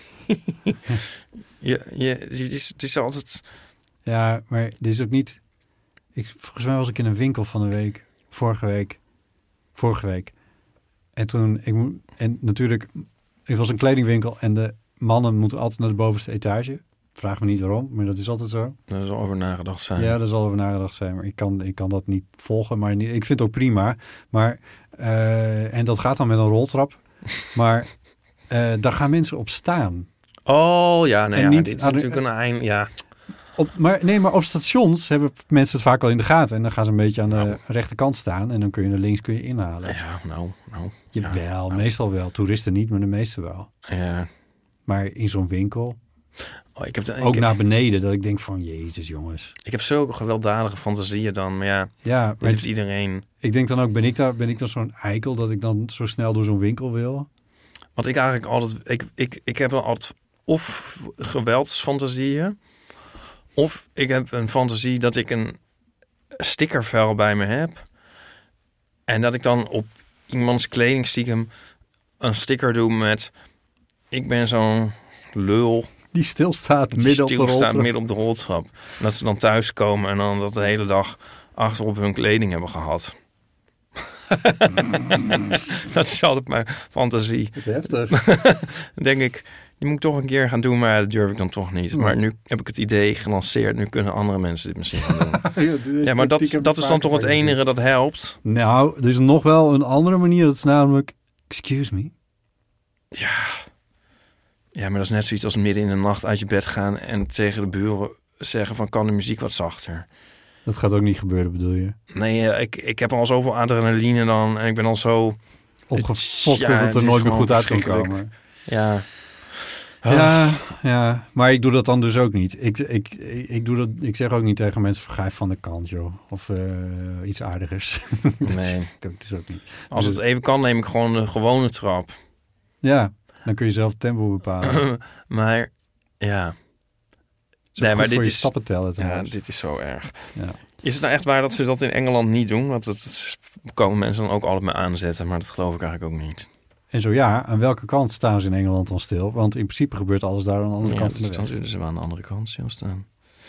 ja, ja, het is, het is altijd... Ja, maar dit is ook niet... Ik, volgens mij was ik in een winkel van de week. Vorige week. Vorige week. En toen... Ik moet, en natuurlijk... Het was een kledingwinkel en de mannen moeten altijd naar de bovenste etage. Vraag me niet waarom, maar dat is altijd zo. Daar zal over nagedacht zijn. Ja, daar zal over nagedacht zijn. Maar ik kan, ik kan dat niet volgen. Maar niet, ik vind het ook prima. Maar... Uh, en dat gaat dan met een roltrap. Maar uh, daar gaan mensen op staan. Oh ja, nee, En ja, niet dit is aan de- natuurlijk een eind. Ja, Op, maar, nee, maar op stations hebben mensen het vaak al in de gaten. En dan gaan ze een beetje aan de Nou. rechterkant staan. En dan kun je naar links kun je inhalen. ja, nou, nou. Jawel, ja, nou. meestal wel. Toeristen niet, maar de meeste wel. Ja. Maar in zo'n winkel, Oh, ik heb de, ook ik, naar beneden, dat ik denk van, jezus jongens. ik heb zulke gewelddadige fantasieën dan, maar ja, Ja, dit maar heeft iedereen. ik denk dan ook, ben ik, daar, ben ik dan zo'n eikel dat ik dan zo snel door zo'n winkel wil? Wat ik eigenlijk altijd, ik, ik, ik heb dan altijd of geweldsfantasieën, of ik heb een fantasie dat ik een stickervel bij me heb en dat ik dan op iemands kleding stiekem een sticker doe met ik ben zo'n lul Die stilstaat die midden op de stilstaat roltrap. midden op de roltrap. En dat ze dan thuiskomen en dan dat de hele dag achter op hun kleding hebben gehad. Dat is altijd mijn fantasie. Wat heftig. Dan denk ik, die moet ik toch een keer gaan doen, maar dat durf ik dan toch niet. Maar nu heb ik het idee gelanceerd. Nu kunnen andere mensen dit misschien gaan doen. Ja, maar dat, dat is dan toch het enige dat helpt. Nou, er is nog wel een andere manier. Dat is namelijk, excuse me. Ja. Ja, maar dat is net zoiets als midden in de nacht uit je bed gaan en tegen de buren zeggen van kan de muziek wat zachter. Dat gaat ook niet gebeuren, bedoel je? Nee, eh, ik, ik heb al zoveel adrenaline dan en ik ben al zo... Opgefokt Ja, dat het het er is nooit meer gewoon goed uit kan verschrikkelijk. komen. Ja. Ja, ja, maar ik doe dat dan dus ook niet. Ik, ik, ik, ik, doe dat, ik zeg ook niet tegen mensen van ga even van de kant, joh. Of uh, iets aardigers. Dat Nee. zeg ik ook dus ook niet. Als het even kan, neem ik gewoon een gewone trap. Ja, dan kun je zelf het tempo bepalen. Maar ja, Zo nee, maar goed dit voor je is- stappen tellen ja, trouwens. dit is zo erg. Ja. Is het nou echt waar dat ze dat in Engeland niet doen? Want dat is- komen mensen dan ook altijd mee aanzetten, maar dat geloof ik eigenlijk ook niet. En zo ja, aan welke kant staan ze in Engeland dan stil? Want in principe gebeurt alles daar aan de andere Ja, kant van dus de dan weg. zullen ze wel aan de andere kant stilstaan.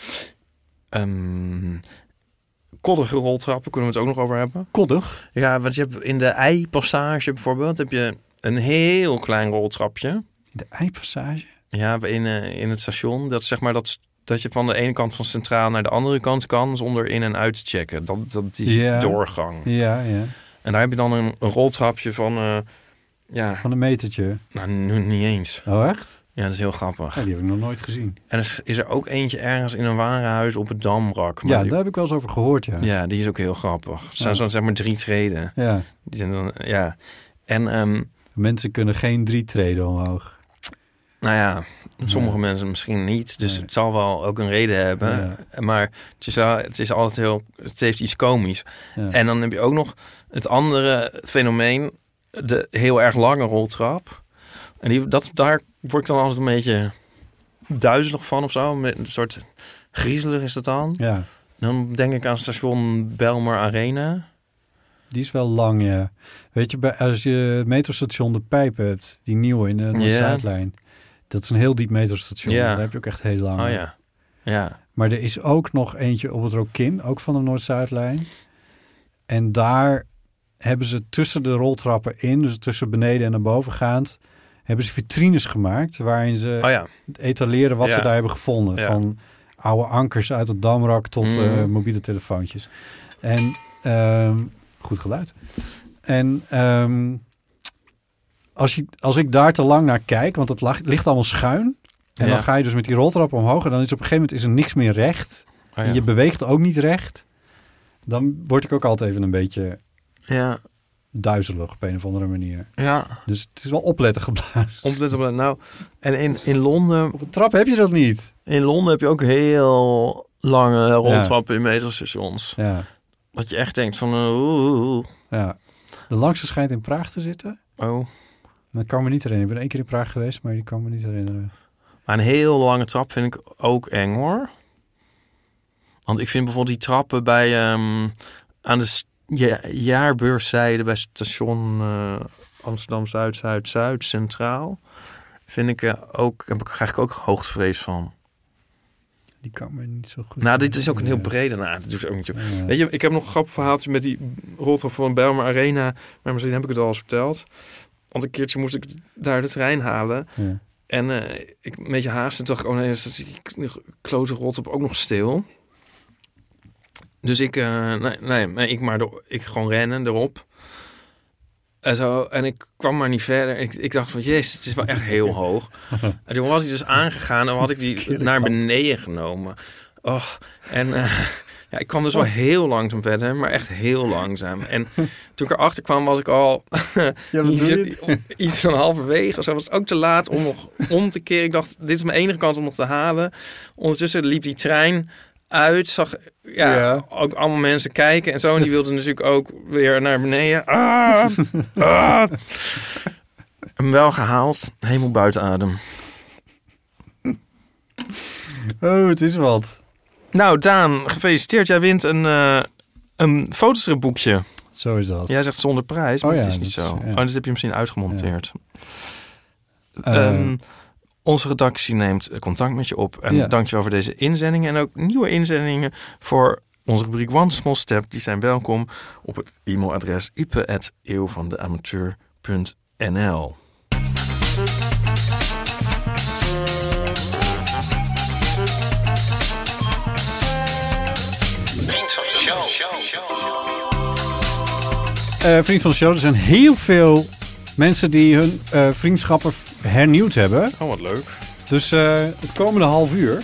Um, koddige roltrappen, kunnen we het ook nog over hebben? Koddig? Ja, want je hebt in de ei-passage bijvoorbeeld heb je een heel klein roltrapje. De eipassage? Ja, in, uh, in het station. Dat zeg maar dat, dat je van de ene kant van Centraal naar de andere kant kan zonder in en uit te checken. Dat, dat is Ja. doorgang. Ja, ja. En daar heb je dan een, een roltrapje van, uh, ja, Van een metertje. nou nu niet eens. Oh, echt? Ja, dat is heel grappig. Ja, die heb ik nog nooit gezien. En er is, is er ook eentje ergens in een warenhuis op het Damrak. Maar Ja, die, daar heb ik wel eens over gehoord, ja. ja, die is ook heel grappig. Het zijn Ja. zo'n zeg maar drie treden. Ja. Die zijn dan, ja. En, um, Mensen kunnen geen drie treden omhoog. nou ja, sommige Ja. mensen misschien niet. Dus Nee. het zal wel ook een reden hebben. Maar het is, wel, het is altijd heel... Het heeft iets komisch. Ja. En dan heb je ook nog het andere fenomeen. De heel erg lange roltrap. En die, dat, daar word ik dan altijd een beetje duizelig van of zo. Met een soort griezelig is dat dan. Ja, Dan denk ik aan station Belmer Arena. die is wel lang, ja. Weet je, bij, als je het metrostation De Pijp hebt, die nieuwe in de Noord-Zuidlijn. Dat is een heel diep metrostation. Ja. Daar heb je ook echt heel lang. Oh ja. Ja. Maar er is ook nog eentje op het Rokin, ook van de Noord-Zuidlijn. En daar hebben ze tussen de roltrappen in, dus tussen beneden en naar boven gaand, hebben ze vitrines gemaakt waarin ze Oh ja. etaleren wat Ja. ze daar hebben gevonden. Ja. Van oude ankers uit het Damrak tot Mm. eh, mobiele telefoontjes. En ehm, goed geluid. En ehm, als, je, als ik daar te lang naar kijk, want het lag, ligt allemaal schuin. En Ja. dan ga je dus met die roltrap omhoog. En dan is op een gegeven moment is er niks meer recht. Oh ja. En je beweegt ook niet recht. Dan word ik ook altijd even een beetje Ja. duizelig op een of andere manier. Ja. Dus het is wel opletten geblazen. Opletten op. Nou, en in, in Londen... Op een trap heb je dat niet. In Londen heb je ook heel lange roltrappen in metrostations. Ja, Dat je echt denkt van... Uh, oeh, ja. De langste schijnt in Praag te zitten. oh. Dat kan me niet herinneren. Ik ben één keer in Praag geweest, maar die kan me niet herinneren. Maar een heel lange trap vind ik ook eng hoor. Want ik vind bijvoorbeeld die trappen bij... Um, aan de s- ja, jaarbeurszijde bij station uh, Amsterdam Zuid, Zuid, Zuid, Centraal. Vind ik uh, ook... Heb ik eigenlijk ook hoogtevrees van. Die kan me niet zo goed Nou, dit is ook een heel herinneren. brede... Nou, dat doet ook niet zo. Ja. Weet je, ik heb nog een grappig verhaaltje met die roltrap van Belmer Arena. Maar misschien heb ik het al eens verteld. Want een keertje moest ik daar de trein halen. Ja. En uh, ik een beetje haast en dacht ik, oh nee, is die klote roltrap ook nog stil. Dus ik, uh, nee, nee, nee, ik maar door, ik gewoon rennen erop. En, zo, en ik kwam maar niet verder. Ik, ik dacht van, jezus, het is wel echt heel hoog. En toen was hij dus aangegaan en had ik die naar beneden genomen. Oh, en uh, ja, ik kwam dus wel heel langzaam verder, maar echt heel langzaam. En toen ik erachter kwam, was ik al Ja, iets, iets van halverwege. Zo was het ook te laat om nog om te keren. Ik dacht, dit is mijn enige kans om nog te halen. Ondertussen liep die trein uit, zag ja, Ja. ook allemaal mensen kijken en zo. En die wilden natuurlijk ook weer naar beneden. Ah, ah. Hem wel gehaald, helemaal buiten adem. Oh, het is wat. Nou, Daan, gefeliciteerd. Jij wint een, uh, een fotostripboekje. Zo is dat. Jij zegt zonder prijs, maar Oh ja, het is niet dat is- zo. ja. Oh, dat heb je misschien uitgemonteerd. Uh, Um, onze redactie neemt contact met je op. En Ja. dankjewel voor deze inzendingen. En ook nieuwe inzendingen voor onze rubriek One Small Step. Die zijn welkom op het e-mailadres ipe at eeuwvandeamateur punt n l. Uh, vriend van de show, er zijn heel veel mensen die hun uh, vriendschappen hernieuwd hebben. Oh, wat leuk. Dus uh, het komende half uur...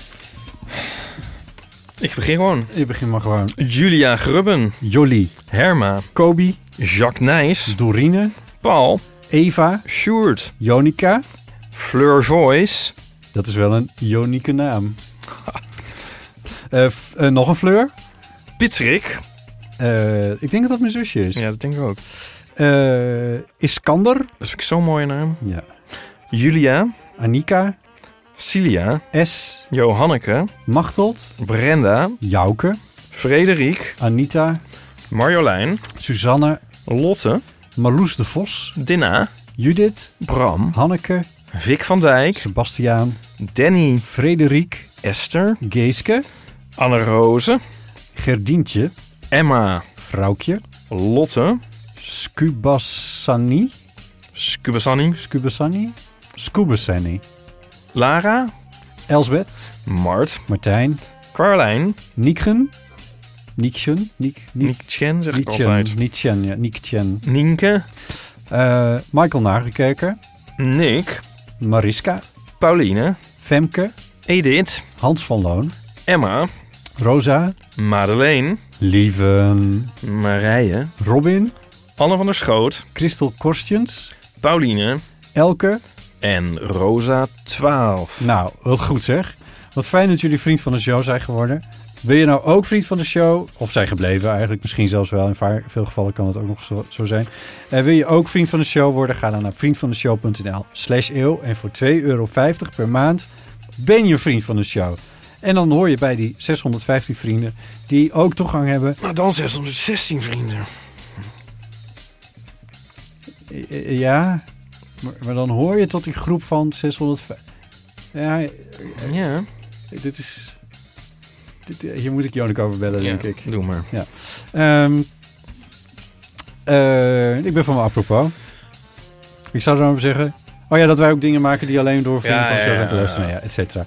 Ik begin gewoon. Je begint maar gewoon. Julia Grubben, Jolie, Herma, Kobi, Jacques Nijs, Dorine, Paul, Eva, Sjoerd, Jonica. Fleur Voice, Dat is wel een Jonieke naam. Uh, f- uh, nog een Fleur. Pitrik. Uh, ik denk dat dat mijn zusje is. Ja, dat denk ik ook. Uh, Iskander. Dat vind ik zo'n mooie naam. Ja. Julia, Annika. Cilia, S. Johanneke, Machteld. Brenda, Jouke. Frederik, Anita. Marjolein, Suzanne. Lotte, Marloes de Vos. Dinna, Judith. Bram, Hanneke. Vic van Dijk, Sebastiaan. Danny, Frederik. Esther, Geeske. Anne Roze, Gerdientje. Emma, Vrouwtje. Lotte, Skubasani. Skubasani, Skubasani. Skubasani. Lara, Elsbeth. Mart, Martijn. Carlijn, Nieken. Niekchen. Niek. Niek. Nietzschen, zeg ik Nietzschen. altijd. Nietzschen, ja. Nietzschen. Nienke, Uh, Michael Nagelkerker. Nick, Mariska. Pauline, Femke. Edith, Hans van Loon. Emma, Rosa. Madeleine, Lieven. Marije, Robin. Anne van der Schoot, Christel Korstjens. Pauline Elke. en Rosa twaalf. Nou, wat goed zeg. Wat fijn dat jullie vriend van de show zijn geworden. Wil je nou ook vriend van de show? Of zijn gebleven eigenlijk, misschien zelfs wel. In veel gevallen kan het ook nog zo, zo zijn. En wil je ook vriend van de show worden? Ga dan naar vriendvandeshow.nl slash eeuw. En voor twee euro vijftig per maand ben je vriend van de show. En dan hoor je bij die zeshonderdvijftien vrienden die ook toegang hebben. Maar dan zeshonderdzestien vrienden. Eh, Ja, maar, maar dan hoor je tot die groep van zeshonderdvijftig. Ja, Ja, dit is... Dit, hier moet ik Jonik over bellen, denk ja, ik. doe maar. Um, uh, ik ben van me apropos. Ik zou er dan over zeggen... Oh ja, dat wij ook dingen maken die alleen door vrienden Ja, van de show ja, zijn te ja, luisteren. ja. Nou ja, et cetera.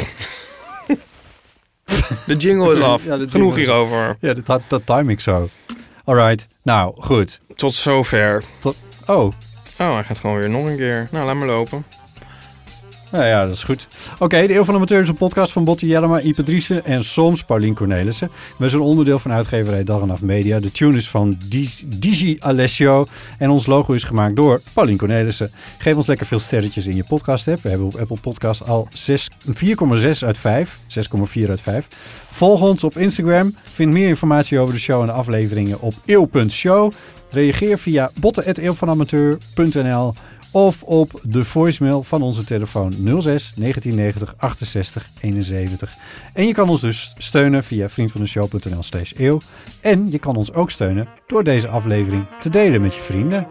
De jingle is af. Ja, de jingle Genoeg is- hierover. Ja, dat, dat time ik zo. Alright, nou, goed. Tot zover. Oh, Oh, hij gaat gewoon weer nog een keer. Nou, laat maar lopen. nou ja, dat is goed. Oké, de Eeuw van de Amateur is een podcast van Botte Jellema, Ipe Driessen en soms Paulien Cornelissen. We zijn onderdeel van uitgeverij Dag en Nacht Media. De tune is van Digi Digi Alessio en ons logo is gemaakt door Paulien Cornelissen. Geef ons lekker veel sterretjes in je podcast app. We hebben op Apple Podcast al vier komma zes uit vijf. zes komma vier uit vijf. Volg ons op Instagram. Vind meer informatie over de show en de afleveringen op eeuw punt show. Reageer via botten at eeuwvanamateur punt n l of op de voicemail van onze telefoon nul zes negentien negentig achtenzestig eenenzeventig. En je kan ons dus steunen via vriendvandeshow punt n l slash eeuw. En je kan ons ook steunen door deze aflevering te delen met je vrienden.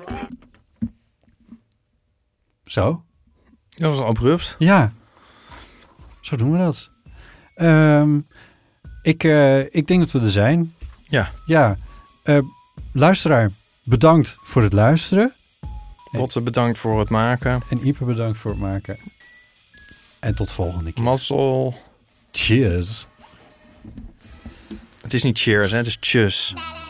Zo? Dat was abrupt. Ja. Zo doen we dat. Um, ik, uh, ik denk dat we er zijn. Ja. Ja. Uh, luisteraar, bedankt voor het luisteren. Botte, bedankt voor het maken. En Ipe, bedankt voor het maken. En tot volgende keer. Mazzel. Cheers. Het is niet cheers, hè? Het is tjus.